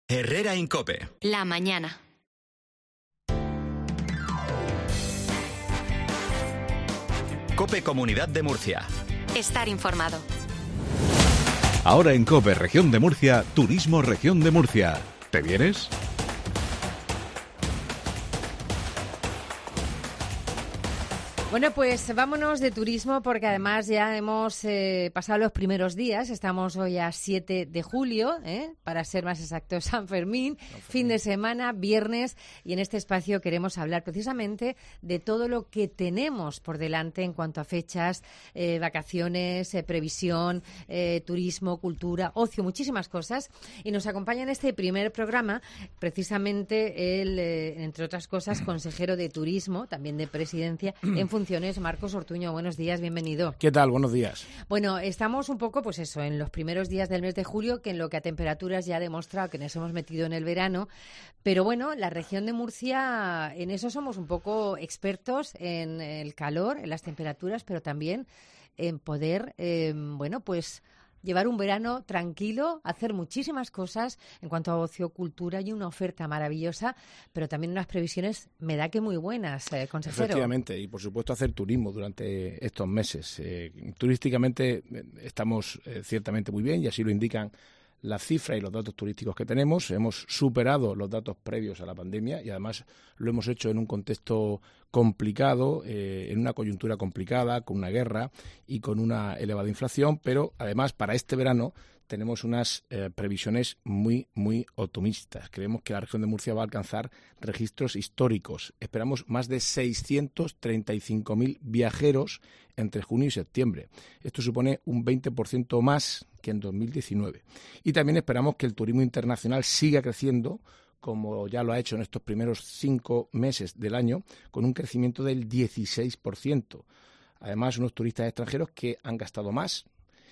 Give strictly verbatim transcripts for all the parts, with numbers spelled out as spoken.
Herrera en COPE. La mañana. COPE Comunidad de Murcia. Estar informado. Ahora en COPE Región de Murcia, Turismo Región de Murcia. ¿Te vienes? Bueno, pues vámonos de turismo porque además ya hemos eh, pasado los primeros días. Estamos hoy a siete de julio, ¿eh? Para ser más exactos, San Fermín, San Fermín, fin de semana, viernes, y en este espacio queremos hablar precisamente de todo lo que tenemos por delante en cuanto a fechas, eh, vacaciones, eh, previsión, eh, turismo, cultura, ocio, muchísimas cosas. Y nos acompaña en este primer programa precisamente el, eh, entre otras cosas, consejero de turismo, también de presidencia, en funciones, Marcos Ortuño. Buenos días, bienvenido. ¿Qué tal? Buenos días. Bueno, estamos un poco, pues eso, en los primeros días del mes de julio, que en lo que a temperaturas ya ha demostrado que nos hemos metido en el verano, pero bueno, la región de Murcia, en eso somos un poco expertos, en el calor, en las temperaturas, pero también en poder, eh, bueno, pues llevar un verano tranquilo, hacer muchísimas cosas en cuanto a ocio, cultura, y una oferta maravillosa, pero también unas previsiones, me da que muy buenas, eh, consejero. Efectivamente, y por supuesto hacer turismo durante estos meses. Eh, turísticamente eh, estamos eh, ciertamente muy bien, y así lo indican las cifras y los datos turísticos que tenemos. Hemos superado los datos previos a la pandemia y además lo hemos hecho en un contexto complicado, eh, en una coyuntura complicada, con una guerra y con una elevada inflación, pero además para este verano tenemos unas eh, previsiones muy, muy optimistas. Creemos que la región de Murcia va a alcanzar registros históricos. Esperamos más de seiscientos treinta y cinco mil viajeros entre junio y septiembre. Esto supone un veinte por ciento más que en dos mil diecinueve. Y también esperamos que el turismo internacional siga creciendo, como ya lo ha hecho en estos primeros cinco meses del año, con un crecimiento del dieciséis por ciento. Además, unos turistas extranjeros que han gastado más,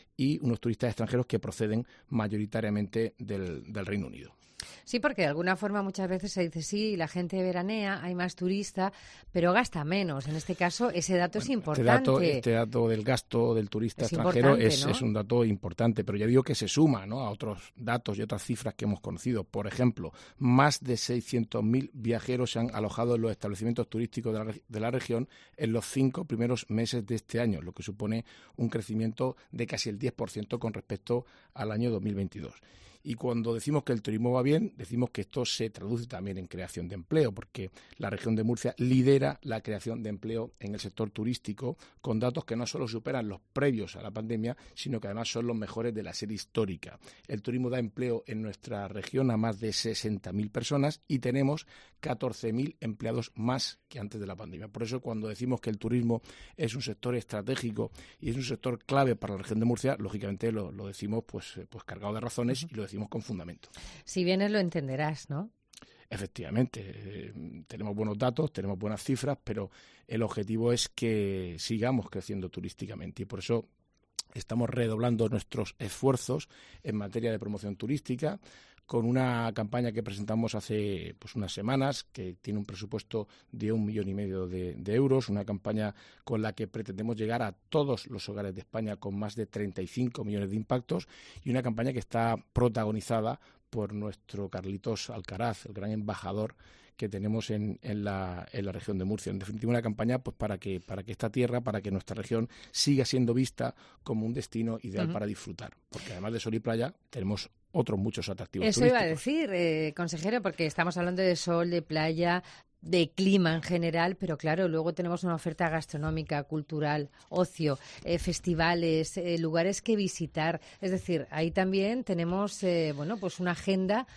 y unos turistas extranjeros que proceden mayoritariamente del, del Reino Unido. Sí, porque de alguna forma muchas veces se dice, sí, la gente veranea, hay más turista, pero gasta menos. En este caso, ese dato bueno, es importante. Este dato, este dato del gasto del turista es extranjero es, ¿no? es un dato importante, pero ya digo que se suma, ¿no?, a otros datos y otras cifras que hemos conocido. Por ejemplo, más de seiscientos mil viajeros se han alojado en los establecimientos turísticos de la, de la región en los cinco primeros meses de este año, lo que supone un crecimiento de casi el diez por ciento con respecto al año dos mil veintidós. Y cuando decimos que el turismo va bien, decimos que esto se traduce también en creación de empleo, porque la región de Murcia lidera la creación de empleo en el sector turístico, con datos que no solo superan los previos a la pandemia, sino que además son los mejores de la serie histórica. El turismo da empleo en nuestra región a más de sesenta mil personas y tenemos catorce mil empleados más que antes de la pandemia. Por eso, cuando decimos que el turismo es un sector estratégico y es un sector clave para la región de Murcia, lógicamente lo, lo decimos pues, pues cargado de razones y lo decimos con fundamento. Si vienes lo entenderás, ¿no? Efectivamente, eh, tenemos buenos datos, tenemos buenas cifras, pero el objetivo es que sigamos creciendo turísticamente y por eso estamos redoblando nuestros esfuerzos en materia de promoción turística, con una campaña que presentamos hace pues unas semanas, que tiene un presupuesto de un millón y medio de, de euros, una campaña con la que pretendemos llegar a todos los hogares de España con más de treinta y cinco millones de impactos, y una campaña que está protagonizada por nuestro Carlitos Alcaraz, el gran embajador que tenemos en, en, la, en la región de Murcia. En definitiva, una campaña pues para que para que esta tierra, para que nuestra región siga siendo vista como un destino ideal uh-huh. para disfrutar. Porque además de sol y playa, tenemos otros muchos atractivos Eso turísticos. Iba a decir, eh, consejero, porque estamos hablando de sol, de playa, de clima en general, pero claro, luego tenemos una oferta gastronómica, cultural, ocio, eh, festivales, eh, lugares que visitar. Es decir, ahí también tenemos, eh, bueno, pues una agenda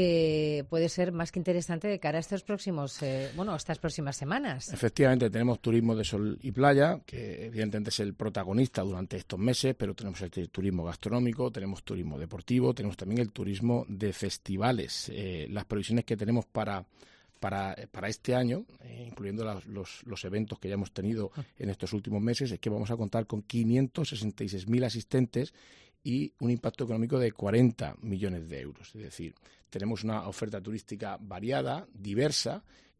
que puede ser más que interesante de cara a estos próximos, eh, bueno, estas próximas semanas. Efectivamente, tenemos turismo de sol y playa, que evidentemente es el protagonista durante estos meses, pero tenemos el turismo gastronómico, tenemos turismo deportivo, tenemos también el turismo de festivales. Eh, las previsiones que tenemos para Para, para este año, eh, incluyendo los, los, los eventos que ya hemos tenido en estos últimos meses, es que vamos a contar con quinientos sesenta y seis mil asistentes y un impacto económico de cuarenta millones de euros. Es decir, tenemos una oferta turística variada, diversa,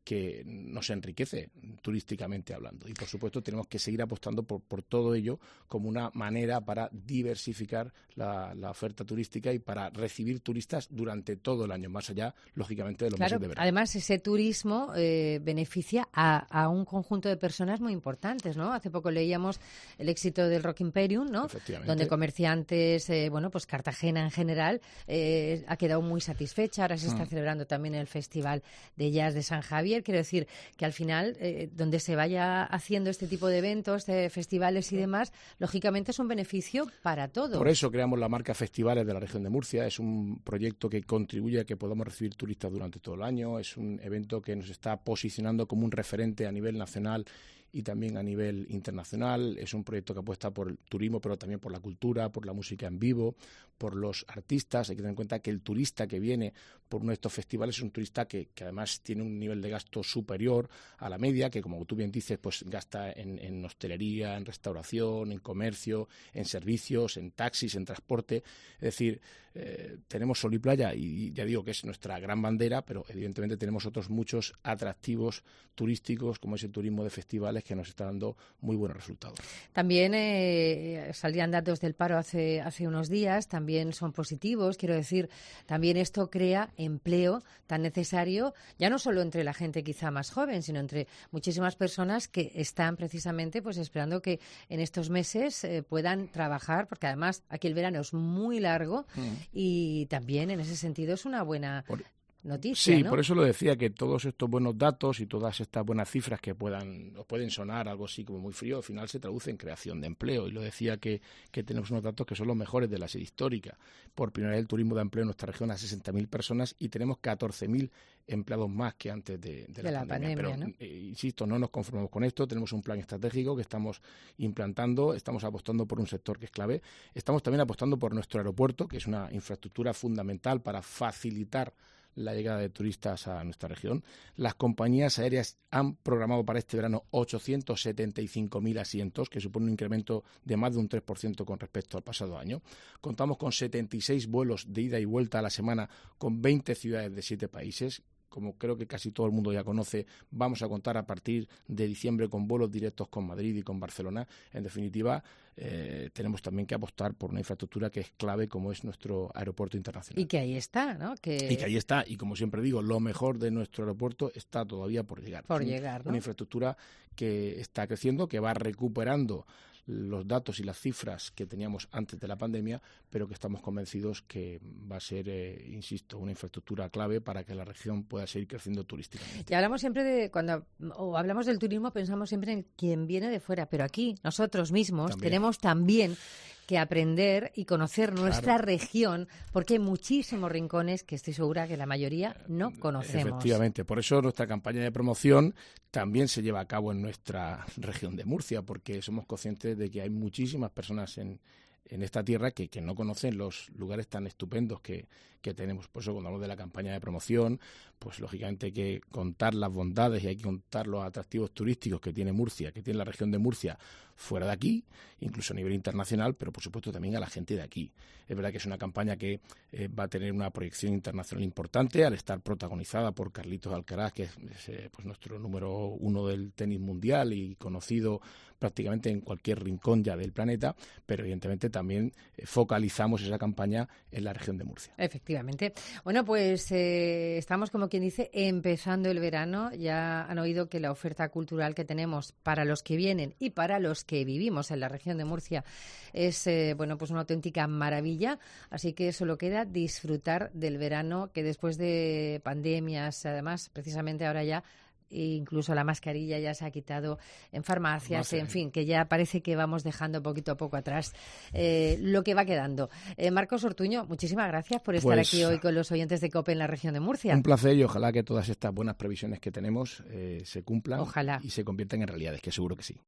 que nos enriquece turísticamente hablando. Y, por supuesto, tenemos que seguir apostando por, por todo ello como una manera para diversificar la, la oferta turística y para recibir turistas durante todo el año, más allá, lógicamente, de los claro, meses de verano. Además, ese turismo eh, beneficia a, a un conjunto de personas muy importantes, ¿no? Hace poco leíamos el éxito del Rock Imperium, ¿no? Donde comerciantes, eh, bueno, pues Cartagena en general eh, ha quedado muy satisfecha. Ahora se está mm. celebrando también el Festival de Jazz de San Javier. Quiero decir que al final, eh, donde se vaya haciendo este tipo de eventos, de festivales y demás, lógicamente es un beneficio para todos. Por eso creamos la marca Festivales de la región de Murcia. Es un proyecto que contribuye a que podamos recibir turistas durante todo el año. Es un evento que nos está posicionando como un referente a nivel nacional y también a nivel internacional. Es un proyecto que apuesta por el turismo, pero también por la cultura, por la música en vivo, por los artistas. Hay que tener en cuenta que el turista que viene por uno de estos festivales es un turista que, que además tiene un nivel de gasto superior a la media, que, como tú bien dices, pues gasta en, en hostelería, en restauración, en comercio, en servicios, en taxis, en transporte. Es decir, eh, tenemos sol y playa, y ya digo que es nuestra gran bandera, pero evidentemente tenemos otros muchos atractivos turísticos, como es el turismo de festivales, que nos está dando muy buenos resultados. También eh, salían datos del paro hace, hace unos días, también son positivos. Quiero decir, también esto crea empleo tan necesario, ya no solo entre la gente quizá más joven, sino entre muchísimas personas que están precisamente pues esperando que en estos meses eh, puedan trabajar, porque además aquí el verano es muy largo mm. y también en ese sentido es una buena... Por... noticia, sí, ¿no? Por eso lo decía, que todos estos buenos datos y todas estas buenas cifras que puedan os pueden sonar algo así como muy frío, al final se traduce en creación de empleo. Y lo decía que, que tenemos unos datos que son los mejores de la serie histórica. Por primera vez el turismo da empleo en nuestra región a sesenta mil personas y tenemos catorce mil empleados más que antes de, de, de la, la pandemia. pandemia. Pero, ¿no? eh, insisto, no nos conformamos con esto. Tenemos un plan estratégico que estamos implantando, estamos apostando por un sector que es clave. Estamos también apostando por nuestro aeropuerto, que es una infraestructura fundamental para facilitar la llegada de turistas a nuestra región. Las compañías aéreas han programado para este verano ochocientos setenta y cinco mil asientos, que supone un incremento de más de un tres por ciento con respecto al pasado año. Contamos con setenta y seis vuelos de ida y vuelta a la semana con veinte ciudades de siete países. Como creo que casi todo el mundo ya conoce, vamos a contar a partir de diciembre con vuelos directos con Madrid y con Barcelona. En definitiva, eh, tenemos también que apostar por una infraestructura que es clave, como es nuestro aeropuerto internacional. Y que ahí está, ¿no? Que... Y que ahí está. Y como siempre digo, lo mejor de nuestro aeropuerto está todavía por llegar. Por es llegar, ¿no? Una infraestructura que está creciendo, que va recuperando los datos y las cifras que teníamos antes de la pandemia, pero que estamos convencidos que va a ser, eh, insisto, una infraestructura clave para que la región pueda seguir creciendo turísticamente. Y hablamos siempre de, cuando o hablamos del turismo, pensamos siempre en quien viene de fuera, pero aquí nosotros mismos también tenemos también que aprender y conocer nuestra claro. región, porque hay muchísimos rincones que estoy segura que la mayoría no conocemos. Efectivamente, por eso nuestra campaña de promoción también se lleva a cabo en nuestra región de Murcia, porque somos conscientes de que hay muchísimas personas en, en esta tierra que, que no conocen los lugares tan estupendos que, que tenemos. Por eso, cuando hablamos de la campaña de promoción, pues lógicamente hay que contar las bondades y hay que contar los atractivos turísticos que tiene Murcia, que tiene la región de Murcia fuera de aquí, incluso a nivel internacional, pero por supuesto también a la gente de aquí. Es verdad que es una campaña que eh, va a tener una proyección internacional importante al estar protagonizada por Carlitos Alcaraz, que es, es eh, pues nuestro número uno del tenis mundial y conocido prácticamente en cualquier rincón ya del planeta, pero evidentemente también eh, focalizamos esa campaña en la región de Murcia. Efectivamente. Bueno, pues eh, estamos, como quien dice, empezando el verano. Ya han oído que la oferta cultural que tenemos para los que vienen y para los que vivimos en la región de Murcia es eh, bueno, pues una auténtica maravilla, así que solo queda disfrutar del verano, que después de pandemias, además, precisamente ahora ya incluso la mascarilla ya se ha quitado en farmacias, no sé. En fin, que ya parece que vamos dejando poquito a poco atrás eh, lo que va quedando. Eh, Marcos Ortuño, muchísimas gracias por estar pues, aquí hoy con los oyentes de COPE en la región de Murcia. Un placer y ojalá que todas estas buenas previsiones que tenemos eh, se cumplan ojalá. Y se conviertan en realidades, que seguro que sí.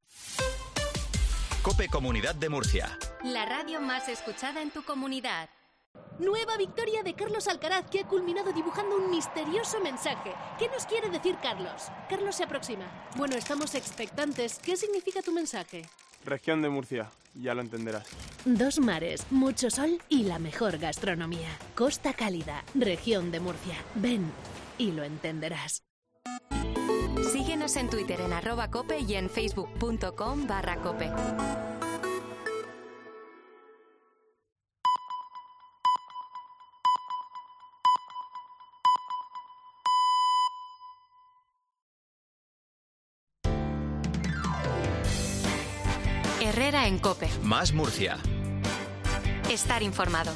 COPE Comunidad de Murcia. La radio más escuchada en tu comunidad. Nueva victoria de Carlos Alcaraz, que ha culminado dibujando un misterioso mensaje. ¿Qué nos quiere decir Carlos? Carlos se aproxima. Bueno, estamos expectantes. ¿Qué significa tu mensaje? Región de Murcia, ya lo entenderás. Dos mares, mucho sol y la mejor gastronomía. Costa Cálida, región de Murcia. Ven y lo entenderás. Síguenos en Twitter en arroba cope y en facebook.com barra cope. Herrera en Cope. Más Murcia. Estar informado.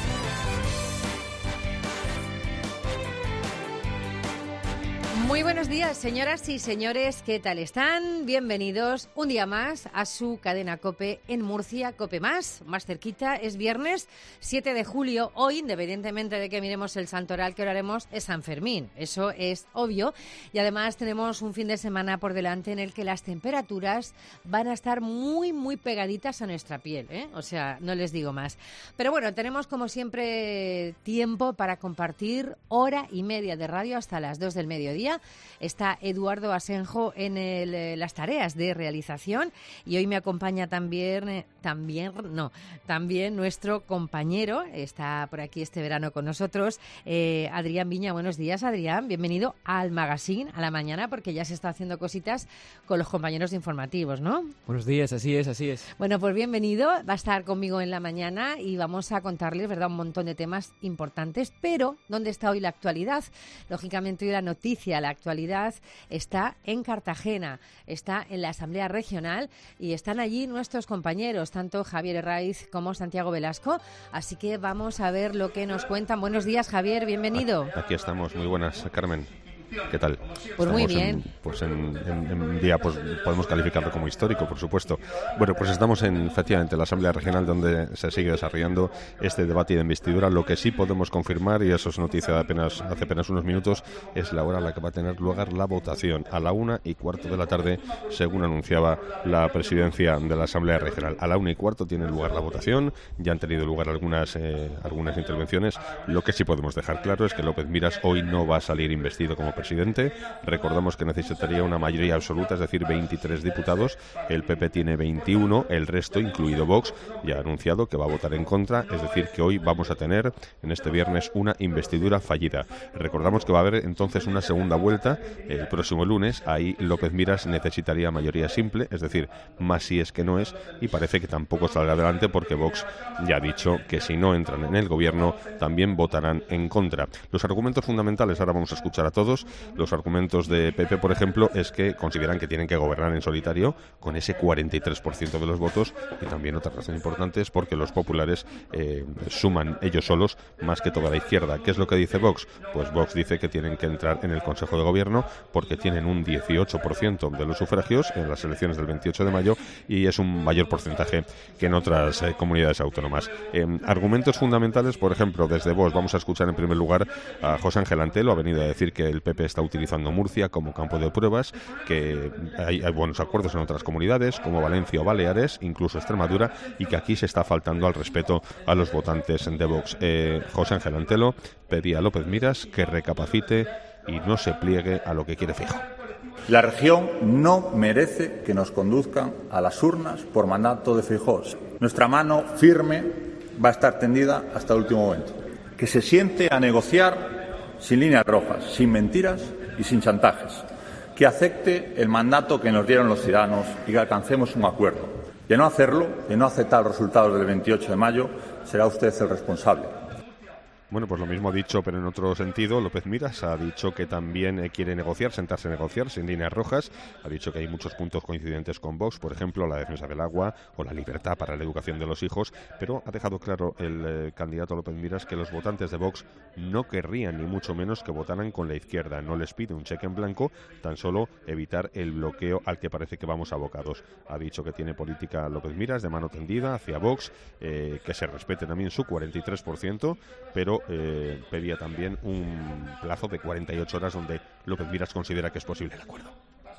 Muy buenos días, señoras y señores, ¿qué tal están? Bienvenidos un día más a su cadena COPE en Murcia, COPE Más, más cerquita. Es viernes siete de julio. Hoy, independientemente de que miremos el santoral que oraremos, es San Fermín. Eso es obvio. Y además tenemos un fin de semana por delante en el que las temperaturas van a estar muy, muy pegaditas a nuestra piel, ¿eh? O sea, no les digo más. Pero bueno, tenemos como siempre tiempo para compartir hora y media de radio hasta las dos del mediodía. Está Eduardo Asenjo en el, las tareas de realización y hoy me acompaña también, eh, también, no, también nuestro compañero, está por aquí este verano con nosotros, eh, Adrián Viña. Buenos días, Adrián, bienvenido al Magazine, a la mañana, porque ya se está haciendo cositas con los compañeros informativos, ¿no? Buenos días, así es, así es. Bueno, pues bienvenido, va a estar conmigo en la mañana y vamos a contarles, ¿verdad?, un montón de temas importantes, pero ¿dónde está hoy la actualidad? Lógicamente hoy la noticia, la actualidad está en Cartagena, está en la Asamblea Regional y están allí nuestros compañeros, tanto Javier Herraiz como Santiago Velasco, así que vamos a ver lo que nos cuentan. Buenos días, Javier, bienvenido. Aquí estamos, muy buenas, Carmen. ¿Qué tal? Pues muy estamos bien. En, pues en, en, en un día, pues podemos calificarlo como histórico, por supuesto. Bueno, pues estamos en, efectivamente, la Asamblea Regional donde se sigue desarrollando este debate de investidura. Lo que sí podemos confirmar, y eso es noticia de apenas, hace apenas unos minutos, es la hora a la que va a tener lugar la votación, a la una y cuarto de la tarde, según anunciaba la presidencia de la Asamblea Regional. A la una y cuarto tiene lugar la votación, ya han tenido lugar algunas, eh, algunas intervenciones. Lo que sí podemos dejar claro es que López Miras hoy no va a salir investido como presidente. Recordamos que necesitaría una mayoría absoluta, es decir, veintitrés diputados. El P P tiene veintiuno, el resto, incluido Vox, ya ha anunciado que va a votar en contra, es decir, que hoy vamos a tener en este viernes una investidura fallida. Recordamos que va a haber entonces una segunda vuelta el próximo lunes. Ahí López Miras necesitaría mayoría simple, es decir, más si es que no es, y parece que tampoco saldrá adelante porque Vox ya ha dicho que si no entran en el gobierno también votarán en contra. Los argumentos fundamentales, ahora vamos a escuchar a todos. Los argumentos de P P, por ejemplo, es que consideran que tienen que gobernar en solitario con ese cuarenta y tres por ciento de los votos, y también otras razones importantes porque los populares eh, suman ellos solos más que toda la izquierda. ¿Qué es lo que dice Vox? Pues Vox dice que tienen que entrar en el Consejo de Gobierno porque tienen un dieciocho por ciento de los sufragios en las elecciones del veintiocho de mayo y es un mayor porcentaje que en otras eh, comunidades autónomas. Eh, argumentos fundamentales, por ejemplo, desde Vox vamos a escuchar en primer lugar a José Ángel Antelo. Ha venido a decir que el P P está utilizando Murcia como campo de pruebas, que hay, hay buenos acuerdos en otras comunidades como Valencia o Baleares, incluso Extremadura, y que aquí se está faltando al respeto a los votantes de Vox. Eh, José Ángel Antelo pedía a López Miras que recapacite y no se pliegue a lo que quiere Feijóo. La región no merece que nos conduzcan a las urnas por mandato de Feijóo. Nuestra mano firme va a estar tendida hasta el último momento. Que se siente a negociar sin líneas rojas, sin mentiras y sin chantajes. Que acepte el mandato que nos dieron los ciudadanos y que alcancemos un acuerdo. De no hacerlo, de no aceptar los resultados del veintiocho de mayo, será usted el responsable. Bueno, pues lo mismo ha dicho, pero en otro sentido, López Miras ha dicho que también quiere negociar, sentarse a negociar sin líneas rojas. Ha dicho que hay muchos puntos coincidentes con Vox, por ejemplo, la defensa del agua o la libertad para la educación de los hijos, pero ha dejado claro el eh, candidato López Miras que los votantes de Vox no querrían ni mucho menos que votaran con la izquierda. No les pide un cheque en blanco, tan solo evitar el bloqueo al que parece que vamos abocados. Ha dicho que tiene política López Miras de mano tendida hacia Vox, eh, que se respete también su cuarenta y tres por ciento, pero Eh, pedía también un plazo de cuarenta y ocho horas donde López Miras considera que es posible el acuerdo.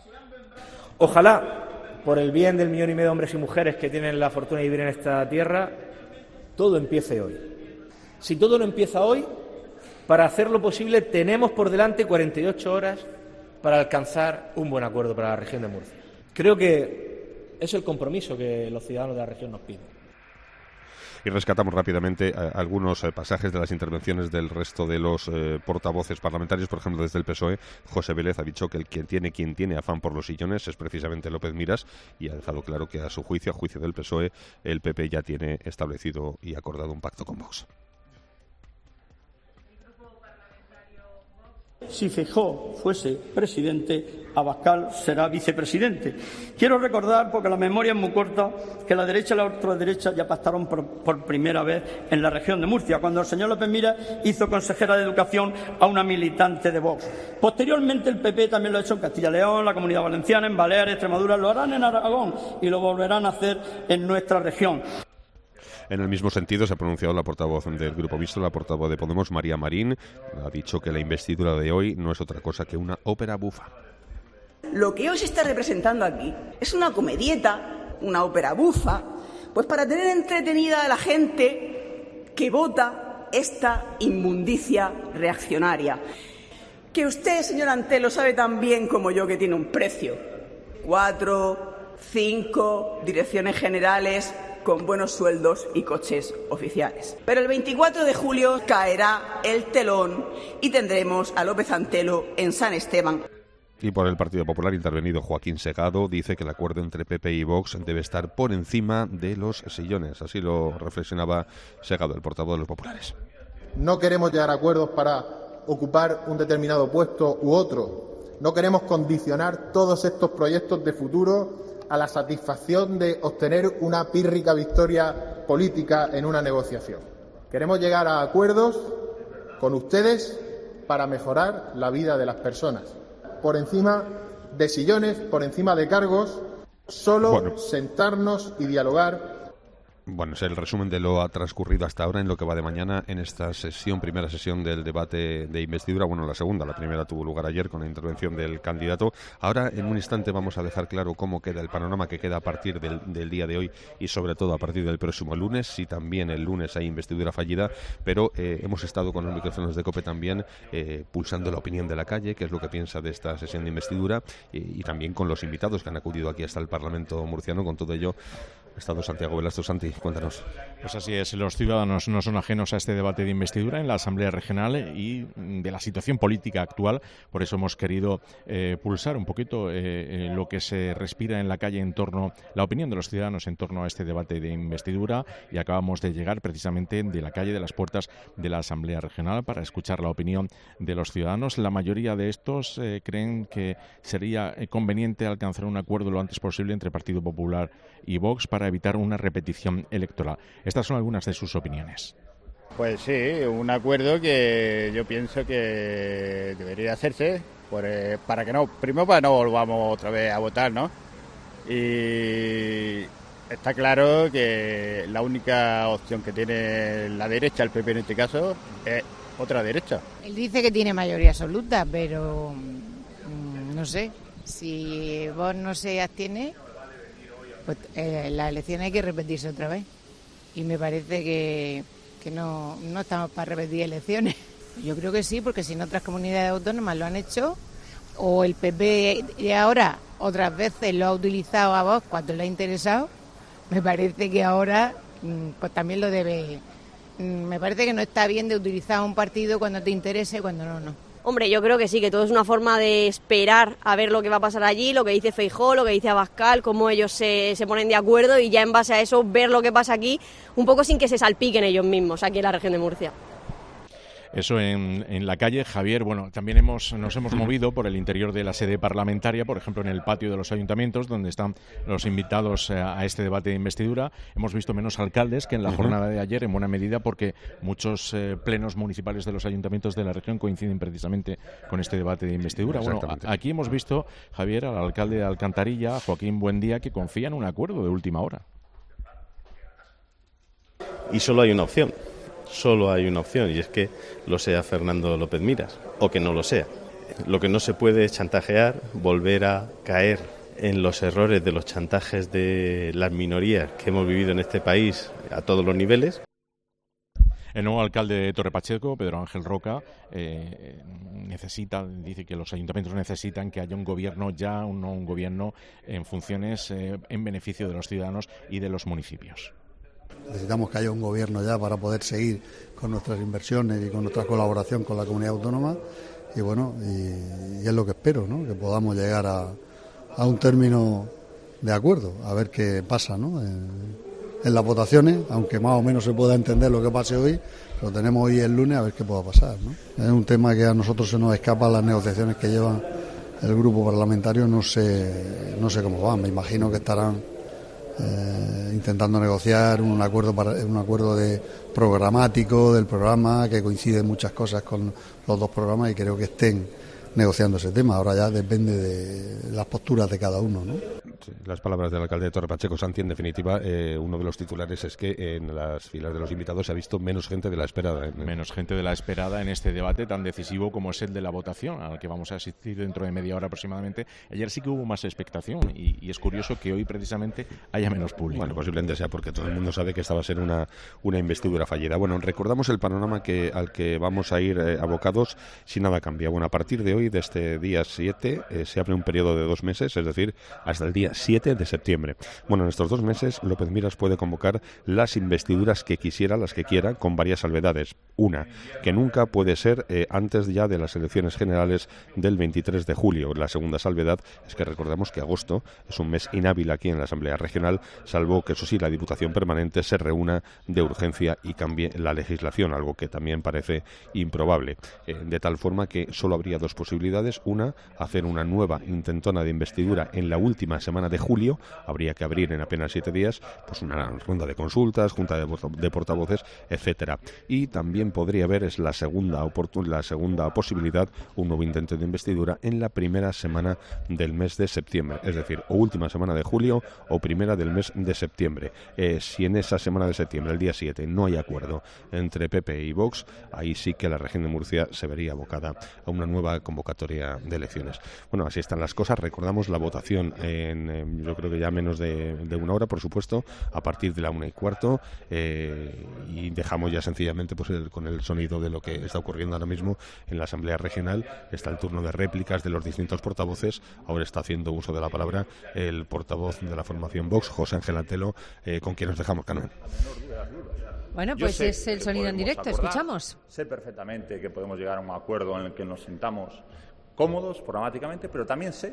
Ojalá, por el bien del millón y medio de hombres y mujeres que tienen la fortuna de vivir en esta tierra, todo empiece hoy. Si todo no empieza hoy, para hacerlo posible tenemos por delante cuarenta y ocho horas para alcanzar un buen acuerdo para la región de Murcia. Creo que es el compromiso que los ciudadanos de la región nos piden. Y rescatamos rápidamente eh, algunos eh, pasajes de las intervenciones del resto de los eh, portavoces parlamentarios. Por ejemplo, desde el P S O E, José Vélez ha dicho que el quien tiene, quien tiene afán por los sillones es precisamente López Miras, y ha dejado claro que a su juicio, a juicio del P S O E, el P P ya tiene establecido y acordado un pacto con Vox. Si Feijóo fuese presidente, Abascal será vicepresidente. Quiero recordar, porque la memoria es muy corta, que la derecha y la ultraderecha ya pactaron por, por primera vez en la región de Murcia, cuando el señor López Miras hizo consejera de Educación a una militante de Vox. Posteriormente, el P P también lo ha hecho en Castilla y León, la Comunidad Valenciana, en Baleares, Extremadura, lo harán en Aragón y lo volverán a hacer en nuestra región. En el mismo sentido se ha pronunciado la portavoz del Grupo Mixto, la portavoz de Podemos, María Marín. Ha dicho que la investidura de hoy no es otra cosa que una ópera bufa. Lo que hoy se está representando aquí es una comedieta, una ópera bufa, pues para tener entretenida a la gente que vota esta inmundicia reaccionaria. Que usted, señor Antelo, sabe tan bien como yo que tiene un precio. Cuatro, cinco direcciones generales con buenos sueldos y coches oficiales. Pero el veinticuatro de julio caerá el telón y tendremos a López Antelo en San Esteban. Y por el Partido Popular, intervenido Joaquín Segado, dice que el acuerdo entre P P y Vox debe estar por encima de los sillones. Así lo reflexionaba Segado, el portavoz de los populares. No queremos llegar a acuerdos para ocupar un determinado puesto u otro. No queremos condicionar todos estos proyectos de futuro a la satisfacción de obtener una pírrica victoria política en una negociación. Queremos llegar a acuerdos con ustedes para mejorar la vida de las personas. Por encima de sillones, por encima de cargos, solo bueno. sentarnos y dialogar. Bueno, es el resumen de lo ha transcurrido hasta ahora en lo que va de mañana en esta sesión, primera sesión del debate de investidura. Bueno, la segunda, la primera tuvo lugar ayer con la intervención del candidato. Ahora, en un instante, vamos a dejar claro cómo queda el panorama que queda a partir del, del día de hoy y sobre todo a partir del próximo lunes, si también el lunes hay investidura fallida, pero eh, hemos estado con los micrófonos de COPE también eh, pulsando la opinión de la calle, qué es lo que piensa de esta sesión de investidura, y, y también con los invitados que han acudido aquí hasta el Parlamento murciano. Con todo ello, ha estado Santiago Velasco. Santi, cuéntanos. Pues así es, los ciudadanos no son ajenos a este debate de investidura en la Asamblea Regional y de la situación política actual. Por eso hemos querido eh, pulsar un poquito eh, lo que se respira en la calle en torno, la opinión de los ciudadanos en torno a este debate de investidura, y acabamos de llegar precisamente de la calle de las puertas de la Asamblea Regional para escuchar la opinión de los ciudadanos. La mayoría de estos eh, creen que sería conveniente alcanzar un acuerdo lo antes posible entre Partido Popular y Vox para evitar una repetición electoral. Estas son algunas de sus opiniones. Pues sí, un acuerdo que yo pienso que debería hacerse por, eh, para que no, primero para no volvamos otra vez a votar, ¿no? Y está claro que la única opción que tiene la derecha, el P P en este caso, es otra derecha. Él dice que tiene mayoría absoluta, pero mmm, no sé, si Vox no se abstiene, pues eh, la elección hay que repetirse otra vez. Y me parece que, que no, no estamos para repetir elecciones. Yo creo que sí, porque si en otras comunidades autónomas lo han hecho, o el P P y ahora otras veces lo ha utilizado a Vox cuando le ha interesado, me parece que ahora pues también lo debe. Me parece que no está bien de utilizar a un partido cuando te interese y cuando no, no. Hombre, yo creo que sí, que todo es una forma de esperar a ver lo que va a pasar allí, lo que dice Feijóo, lo que dice Abascal, cómo ellos se, se ponen de acuerdo, y ya en base a eso ver lo que pasa aquí, un poco sin que se salpiquen ellos mismos aquí en la región de Murcia. Eso en, en la calle. Javier, bueno, también hemos nos hemos movido por el interior de la sede parlamentaria, por ejemplo, en el patio de los ayuntamientos, donde están los invitados a este debate de investidura. Hemos visto menos alcaldes que en la uh-huh. jornada de ayer, en buena medida, porque muchos eh, plenos municipales de los ayuntamientos de la región coinciden precisamente con este debate de investidura. Bueno, a, aquí hemos visto, Javier, al alcalde de Alcantarilla, Joaquín Buendía, que confía en un acuerdo de última hora. Y solo hay una opción. Solo hay una opción, y es que lo sea Fernando López Miras, o que no lo sea. Lo que no se puede es chantajear, volver a caer en los errores de los chantajes de las minorías que hemos vivido en este país a todos los niveles. El nuevo alcalde de Torre Pacheco, Pedro Ángel Roca, eh, necesita, dice que los ayuntamientos necesitan que haya un gobierno ya, un, un gobierno en funciones eh, en beneficio de los ciudadanos y de los municipios. Necesitamos que haya un gobierno ya para poder seguir con nuestras inversiones y con nuestra colaboración con la comunidad autónoma y bueno, y, y es lo que espero, ¿no? Que podamos llegar a, a un término de acuerdo, a ver qué pasa, ¿no? En, en las votaciones, aunque más o menos se pueda entender lo que pase hoy, lo tenemos hoy el lunes a ver qué pueda pasar, ¿no? Es un tema que a nosotros se nos escapa, las negociaciones que llevan el grupo parlamentario, no sé, no sé cómo van, me imagino que estarán Eh, intentando negociar un acuerdo para, un acuerdo de programático del programa que coincide en muchas cosas con los dos programas y creo que estén negociando ese tema. Ahora ya depende de las posturas de cada uno, ¿no? Sí, las palabras del alcalde de Torre Pacheco, Santi, en definitiva, eh, uno de los titulares es que en las filas de los invitados se ha visto menos gente de la esperada. ¿eh? Menos gente de la esperada en este debate tan decisivo como es el de la votación, al que vamos a asistir dentro de media hora aproximadamente. Ayer sí que hubo más expectación y, y es curioso que hoy precisamente haya menos público. Bueno, posiblemente sea porque todo el mundo sabe que esta va a ser una, una investidura fallida. Bueno, recordamos el panorama que, al que vamos a ir eh, abocados si nada cambia. Bueno, a partir de hoy, de este día siete, eh, se abre un periodo de dos meses, es decir, hasta el día siete de septiembre. Bueno, en estos dos meses, López Miras puede convocar las investiduras que quisiera, las que quiera, con varias salvedades. Una, que nunca puede ser eh, antes ya de las elecciones generales del veintitrés de julio. La segunda salvedad es que recordamos que agosto es un mes inhábil aquí en la Asamblea Regional, salvo que, eso sí, la Diputación Permanente se reúna de urgencia y cambie la legislación, algo que también parece improbable. Eh, de tal forma que solo habría dos posibilidades. Una, hacer una nueva intentona de investidura en la última semana de julio. Habría que abrir en apenas siete días pues una ronda de consultas, junta de, de portavoces, etcétera. Y también podría haber, es la segunda oportun la segunda posibilidad, un nuevo intento de investidura en la primera semana del mes de septiembre, es decir, o última semana de julio o primera del mes de septiembre. Eh, si en esa semana de septiembre, el día siete, no hay acuerdo entre P P y Vox, ahí sí que la región de Murcia se vería abocada a una nueva convocatoria de elecciones. Bueno, así están las cosas. Recordamos la votación en, en yo creo que ya menos de, de una hora, por supuesto, a partir de la una y cuarto, eh, y dejamos ya sencillamente pues el, con el sonido de lo que está ocurriendo ahora mismo en la Asamblea Regional. Está el turno de réplicas de los distintos portavoces. Ahora está haciendo uso de la palabra el portavoz de la formación Vox, José Ángel Antelo, eh, con quien nos dejamos, Carmen. Bueno, pues es el sonido en directo, acordar, escuchamos. Sé perfectamente que podemos llegar a un acuerdo en el que nos sintamos cómodos programáticamente, pero también sé,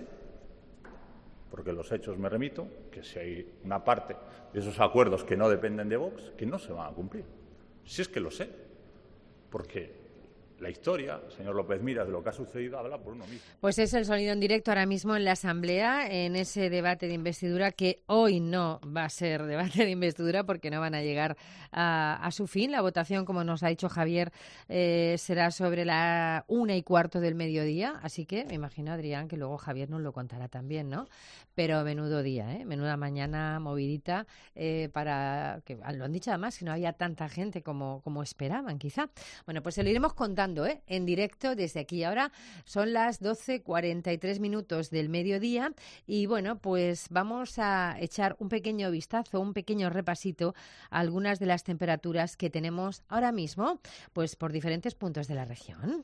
porque los hechos me remito, que si hay una parte de esos acuerdos que no dependen de Vox, que no se van a cumplir. Si es que lo sé, porque la historia, señor López Miras, de lo que ha sucedido habla por uno mismo. Pues es el sonido en directo ahora mismo en la Asamblea, en ese debate de investidura que hoy no va a ser debate de investidura porque no van a llegar a, a su fin. La votación, como nos ha dicho Javier, eh, será sobre la una y cuarto del mediodía, así que me imagino, Adrián, que luego Javier nos lo contará también, ¿no? Pero menudo día, ¿eh? Menuda mañana movidita eh, para, que lo han dicho además, que no había tanta gente como, como esperaban, quizá. Bueno, pues se lo iremos contando ¿eh? en directo desde aquí. Ahora son las doce cuarenta y tres minutos del mediodía y bueno, pues vamos a echar un pequeño vistazo, un pequeño repasito a algunas de las temperaturas que tenemos ahora mismo, pues por diferentes puntos de la región.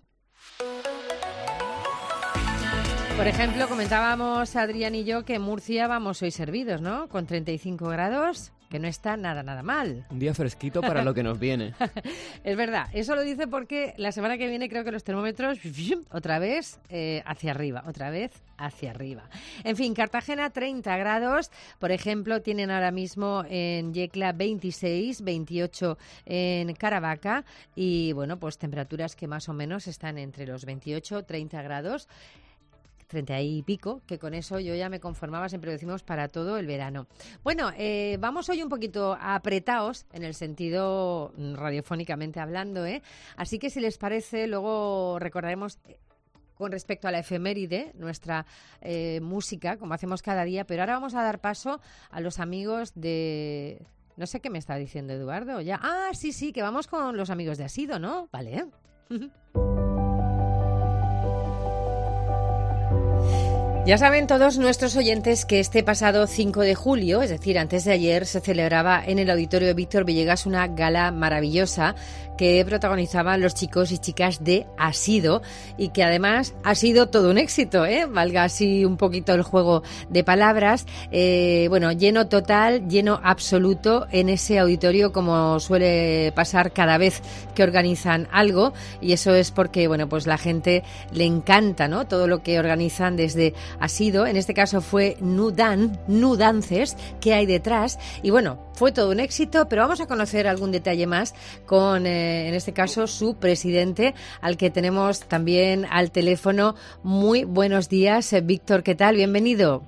Por ejemplo, comentábamos Adrián y yo que en Murcia vamos hoy servidos, ¿no? Con treinta y cinco grados, que no está nada, nada mal. Un día fresquito para lo que nos viene. Es verdad, eso lo dice porque la semana que viene creo que los termómetros otra vez eh, hacia arriba, otra vez hacia arriba. En fin, Cartagena treinta grados, por ejemplo, tienen ahora mismo en Yecla veintiséis, veintiocho en Caravaca y bueno, pues temperaturas que más o menos están entre los veintiocho, treinta grados. treinta y pico, que con eso yo ya me conformaba, siempre lo decimos, para todo el verano. Bueno, eh, vamos hoy un poquito apretados, en el sentido radiofónicamente hablando, ¿eh? Así que si les parece, luego recordaremos con respecto a la efeméride, nuestra eh, música, como hacemos cada día, pero ahora vamos a dar paso a los amigos de... No sé qué me está diciendo Eduardo, ya. Ah, sí, sí, que vamos con los amigos de Asido, ¿no? Vale, ¿eh? Ya saben todos nuestros oyentes que este pasado cinco de julio, es decir, antes de ayer, se celebraba en el Auditorio Víctor Villegas una gala maravillosa que protagonizaban los chicos y chicas de Asido y que además ha sido todo un éxito, ¿eh? Valga así un poquito el juego de palabras. Eh, bueno, lleno total, lleno absoluto en ese auditorio, como suele pasar cada vez que organizan algo, y eso es porque, bueno, pues la gente le encanta, ¿no? Todo lo que organizan desde Asido. En este caso fue Nudan, Nudances, que hay detrás, y bueno, fue todo un éxito, pero vamos a conocer algún detalle más con, eh, en este caso, su presidente, al que tenemos también al teléfono. Muy buenos días, eh, Víctor, ¿qué tal? Bienvenido.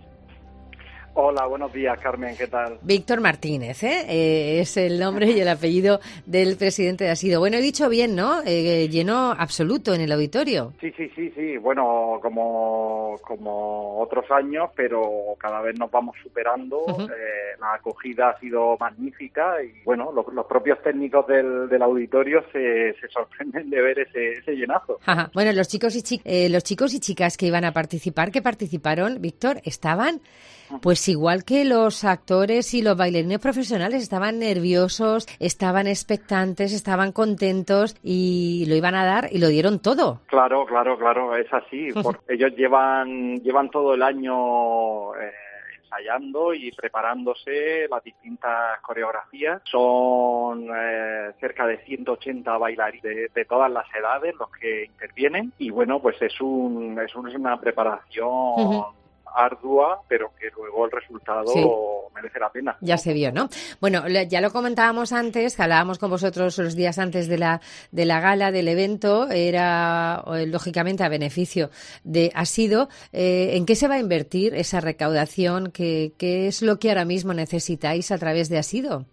Hola, buenos días, Carmen, ¿qué tal? Víctor Martínez, ¿eh? Eh, es el nombre y el apellido del presidente de Asido. Bueno, he dicho bien, ¿no? Eh, lleno absoluto en el auditorio. Sí, sí, sí, sí. Bueno, como, como otros años, pero cada vez nos vamos superando. Uh-huh. Eh, la acogida ha sido magnífica y, bueno, los, los propios técnicos del, del auditorio se, se sorprenden de ver ese, ese llenazo. Ajá. Bueno, los chicos y chi- eh, los chicos y chicas que iban a participar, que participaron, Víctor, estaban... Pues igual que los actores y los bailarines profesionales, estaban nerviosos, estaban expectantes, estaban contentos y lo iban a dar y lo dieron todo. Claro, claro, claro, es así. Porque ellos llevan llevan todo el año eh, ensayando y preparándose las distintas coreografías. Son eh, cerca de ciento ochenta bailarines de, de todas las edades los que intervienen y bueno, pues es un es una preparación uh-huh. ardua, pero que luego el resultado sí. merece la pena. Ya se vio, ¿no? Bueno, ya lo comentábamos antes, que hablábamos con vosotros los días antes de la de la gala, del evento, era lógicamente a beneficio de Asido. Eh, ¿En qué se va a invertir esa recaudación? ¿Qué, qué es lo que ahora mismo necesitáis a través de Asido?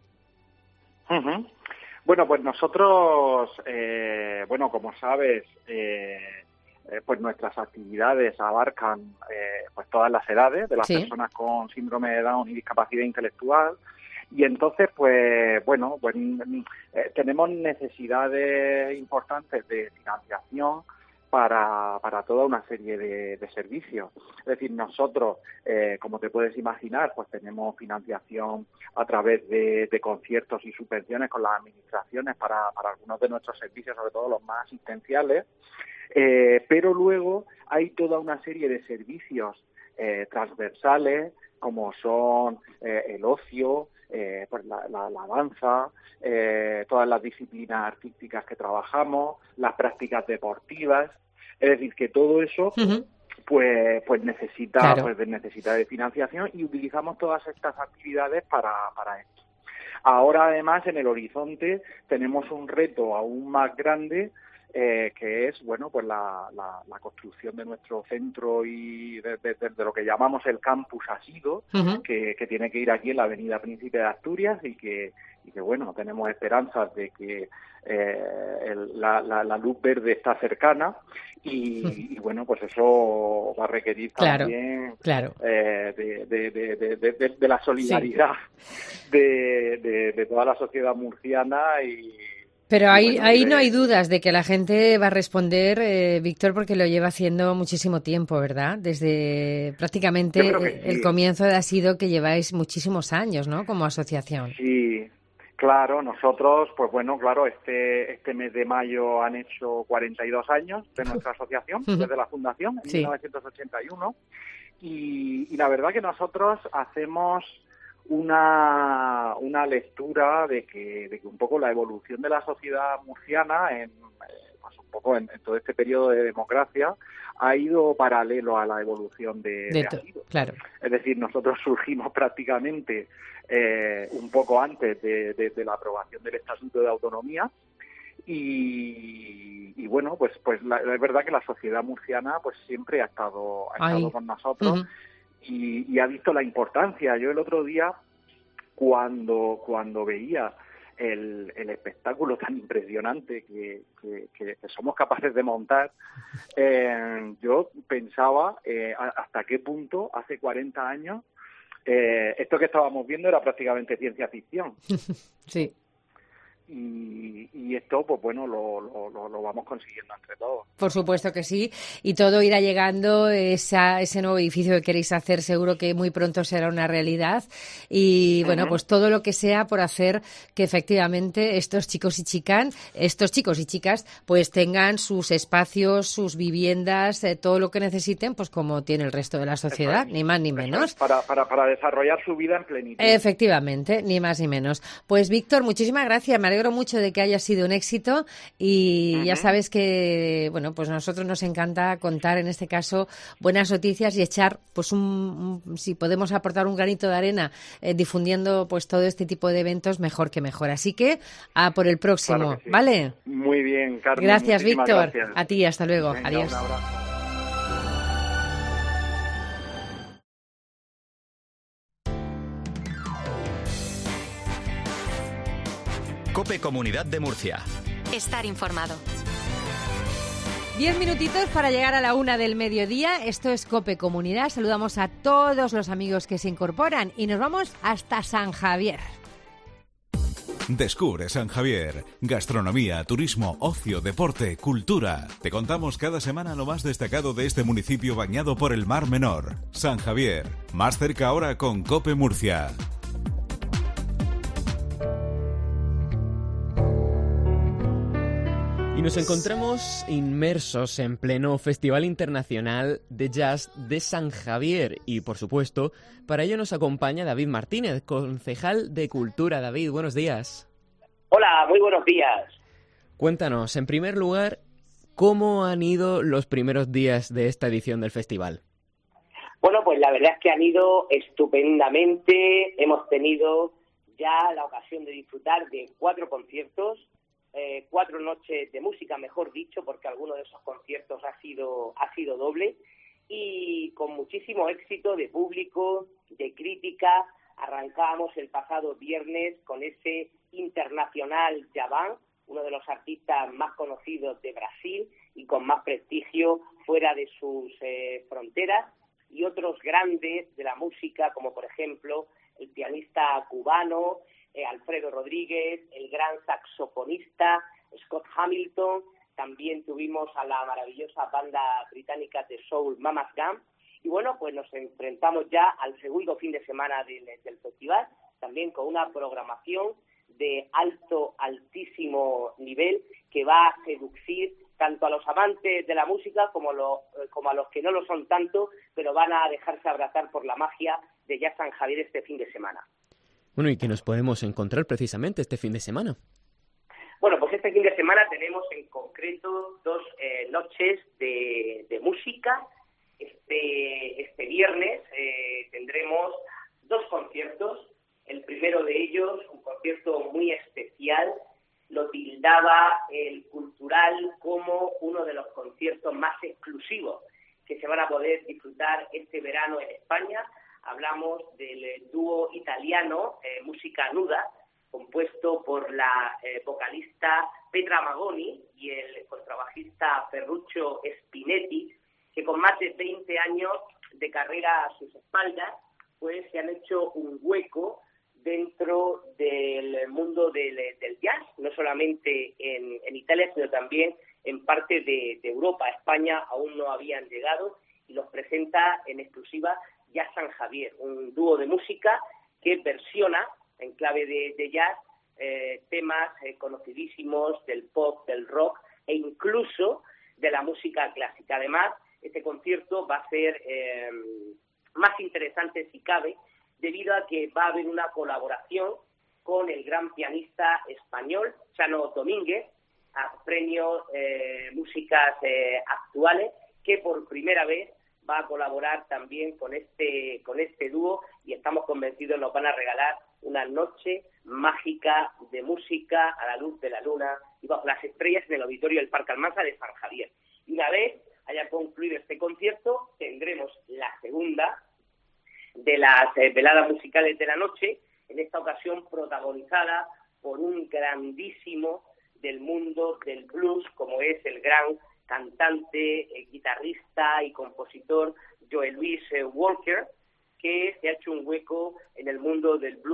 Uh-huh. Bueno, pues nosotros, eh, bueno, como sabes, eh, Eh, pues nuestras actividades abarcan eh, pues todas las edades de las sí. personas con síndrome de Down y discapacidad intelectual y entonces pues bueno pues eh, tenemos necesidades importantes de financiación para para toda una serie de, de servicios. Es decir, nosotros, eh, como te puedes imaginar, pues tenemos financiación a través de, de conciertos y subvenciones con las administraciones para, para algunos de nuestros servicios, sobre todo los más asistenciales. Eh, pero luego hay toda una serie de servicios eh, transversales como son eh, el ocio, eh, pues la, la, la danza, eh, todas las disciplinas artísticas que trabajamos, las prácticas deportivas, es decir, que todo eso uh-huh. pues pues necesita claro. pues necesita de financiación y utilizamos todas estas actividades para, para esto. Ahora además en el horizonte tenemos un reto aún más grande Eh, que es bueno pues la, la, la construcción de nuestro centro y de, de, de lo que llamamos el campus Asido, uh-huh. que, que tiene que ir aquí en la avenida Príncipe de Asturias y que y que bueno tenemos esperanzas de que eh, el, la, la, la luz verde está cercana y, uh-huh. y bueno pues eso va a requerir claro, también claro. Eh, de, de, de, de, de, de, de la solidaridad sí. de, de, de toda la sociedad murciana y Pero ahí, bueno, ahí no hay dudas de que la gente va a responder, eh, Víctor, porque lo lleva haciendo muchísimo tiempo, ¿verdad? Desde prácticamente sí. el comienzo ha sido que lleváis muchísimos años, ¿no? Como asociación. Sí, claro. Nosotros, pues bueno, claro, este este mes de mayo han hecho cuarenta y dos años de nuestra asociación, desde la fundación, en sí. mil novecientos ochenta y uno. Y, y la verdad que nosotros hacemos una una lectura de que de que un poco la evolución de la sociedad murciana en pues un poco en, en todo este periodo de democracia ha ido paralelo a la evolución de, de, de Asido. Claro. Es decir, nosotros surgimos prácticamente eh, un poco antes de, de, de la aprobación del Estatuto de Autonomía y, y bueno pues pues la, es verdad que la sociedad murciana pues siempre ha estado ha estado Ay. con nosotros. Uh-huh. Y, y ha visto la importancia. Yo el otro día, cuando cuando veía el, el espectáculo tan impresionante que, que, que, que somos capaces de montar, eh, yo pensaba eh, hasta qué punto hace cuarenta años eh, esto que estábamos viendo era prácticamente ciencia ficción. Sí. y, y esto, pues bueno, lo, lo, lo, lo vamos consiguiendo entre todos. Por supuesto que sí, y todo irá llegando, esa, ese nuevo edificio que queréis hacer seguro que muy pronto será una realidad y bueno, uh-huh. pues todo lo que sea por hacer que efectivamente estos chicos y chicas, estos chicos y chicas pues tengan sus espacios, sus viviendas, eh, todo lo que necesiten, pues como tiene el resto de la sociedad, ni más ni menos. Para, para, para desarrollar su vida en plenitud. Efectivamente, ni más ni menos. Pues Víctor, muchísimas gracias, me alegro mucho de que haya sido un éxito y uh-huh. ya sabes que, bueno, pues a nosotros nos encanta contar en este caso buenas noticias y echar, pues un, un si podemos aportar un granito de arena eh, difundiendo pues todo este tipo de eventos, mejor que mejor. Así que a por el próximo, claro que sí. ¿vale? Muy bien, Carmen. Gracias, Víctor. Gracias. A ti, hasta luego. Venga, adiós. Un abrazo. COPE Comunidad de Murcia. Estar informado. Diez minutitos para llegar a la una del mediodía. Esto es COPE Comunidad. Saludamos a todos los amigos que se incorporan y nos vamos hasta San Javier. Descubre San Javier. Gastronomía, turismo, ocio, deporte, cultura. Te contamos cada semana lo más destacado de este municipio bañado por el Mar Menor. San Javier. Más cerca ahora con COPE Murcia. Y nos encontramos inmersos en pleno Festival Internacional de Jazz de San Javier. Y, por supuesto, para ello nos acompaña David Martínez, concejal de Cultura. David, buenos días. Hola, muy buenos días. Cuéntanos, en primer lugar, ¿cómo han ido los primeros días de esta edición del festival? Bueno, pues la verdad es que han ido estupendamente. Hemos tenido ya la ocasión de disfrutar de cuatro conciertos. Eh, cuatro noches de música, mejor dicho, porque alguno de esos conciertos ha sido ha sido doble y con muchísimo éxito de público, de crítica. Arrancábamos el pasado viernes con ese internacional Djavan, uno de los artistas más conocidos de Brasil y con más prestigio fuera de sus eh, fronteras, y otros grandes de la música, como por ejemplo el pianista cubano Eh, Alfredo Rodríguez, el gran saxofonista Scott Hamilton. También tuvimos a la maravillosa banda británica de soul Mama's Gun. Y bueno, pues nos enfrentamos ya al segundo fin de semana del, del festival, también con una programación de alto, altísimo nivel que va a seducir tanto a los amantes de la música como, lo, como a los que no lo son tanto, pero van a dejarse abrazar por la magia de Jazz San Javier este fin de semana. Bueno, ¿y qué nos podemos encontrar precisamente este fin de semana? Bueno, pues este fin de semana tenemos en concreto dos eh, noches de, de música. Este, este viernes eh, tendremos dos conciertos. El primero de ellos, un concierto muy especial, lo tildaba el Cultural como uno de los conciertos más exclusivos que se van a poder disfrutar este verano en España. Hablamos del dúo italiano eh, Musica Nuda, compuesto por la eh, vocalista Petra Magoni y el contrabajista Ferruccio Spinetti, que con más de veinte años de carrera a sus espaldas, pues se han hecho un hueco dentro del mundo del, del jazz, no solamente en, en Italia, sino también en parte de, de Europa. A España aún no habían llegado y los presenta en exclusiva Jazz San Javier, un dúo de música que versiona en clave de, de jazz eh, temas eh, conocidísimos del pop, del rock e incluso de la música clásica. Además, este concierto va a ser eh, más interesante si cabe, debido a que va a haber una colaboración con el gran pianista español Chano Domínguez, a premio eh, Músicas eh, Actuales, que por primera vez va a colaborar también con este con este dúo, y estamos convencidos nos van a regalar una noche mágica de música a la luz de la luna y bajo las estrellas en el auditorio del Parque Almansa de San Javier. Y una vez haya concluido este concierto, tendremos la segunda de las eh, veladas musicales de la noche, en esta ocasión protagonizada por un grandísimo del mundo del blues, como es el gran cantante, eh, guitarrista y compositor Joe Louis eh, Walker, que se ha hecho un hueco en el mundo del blues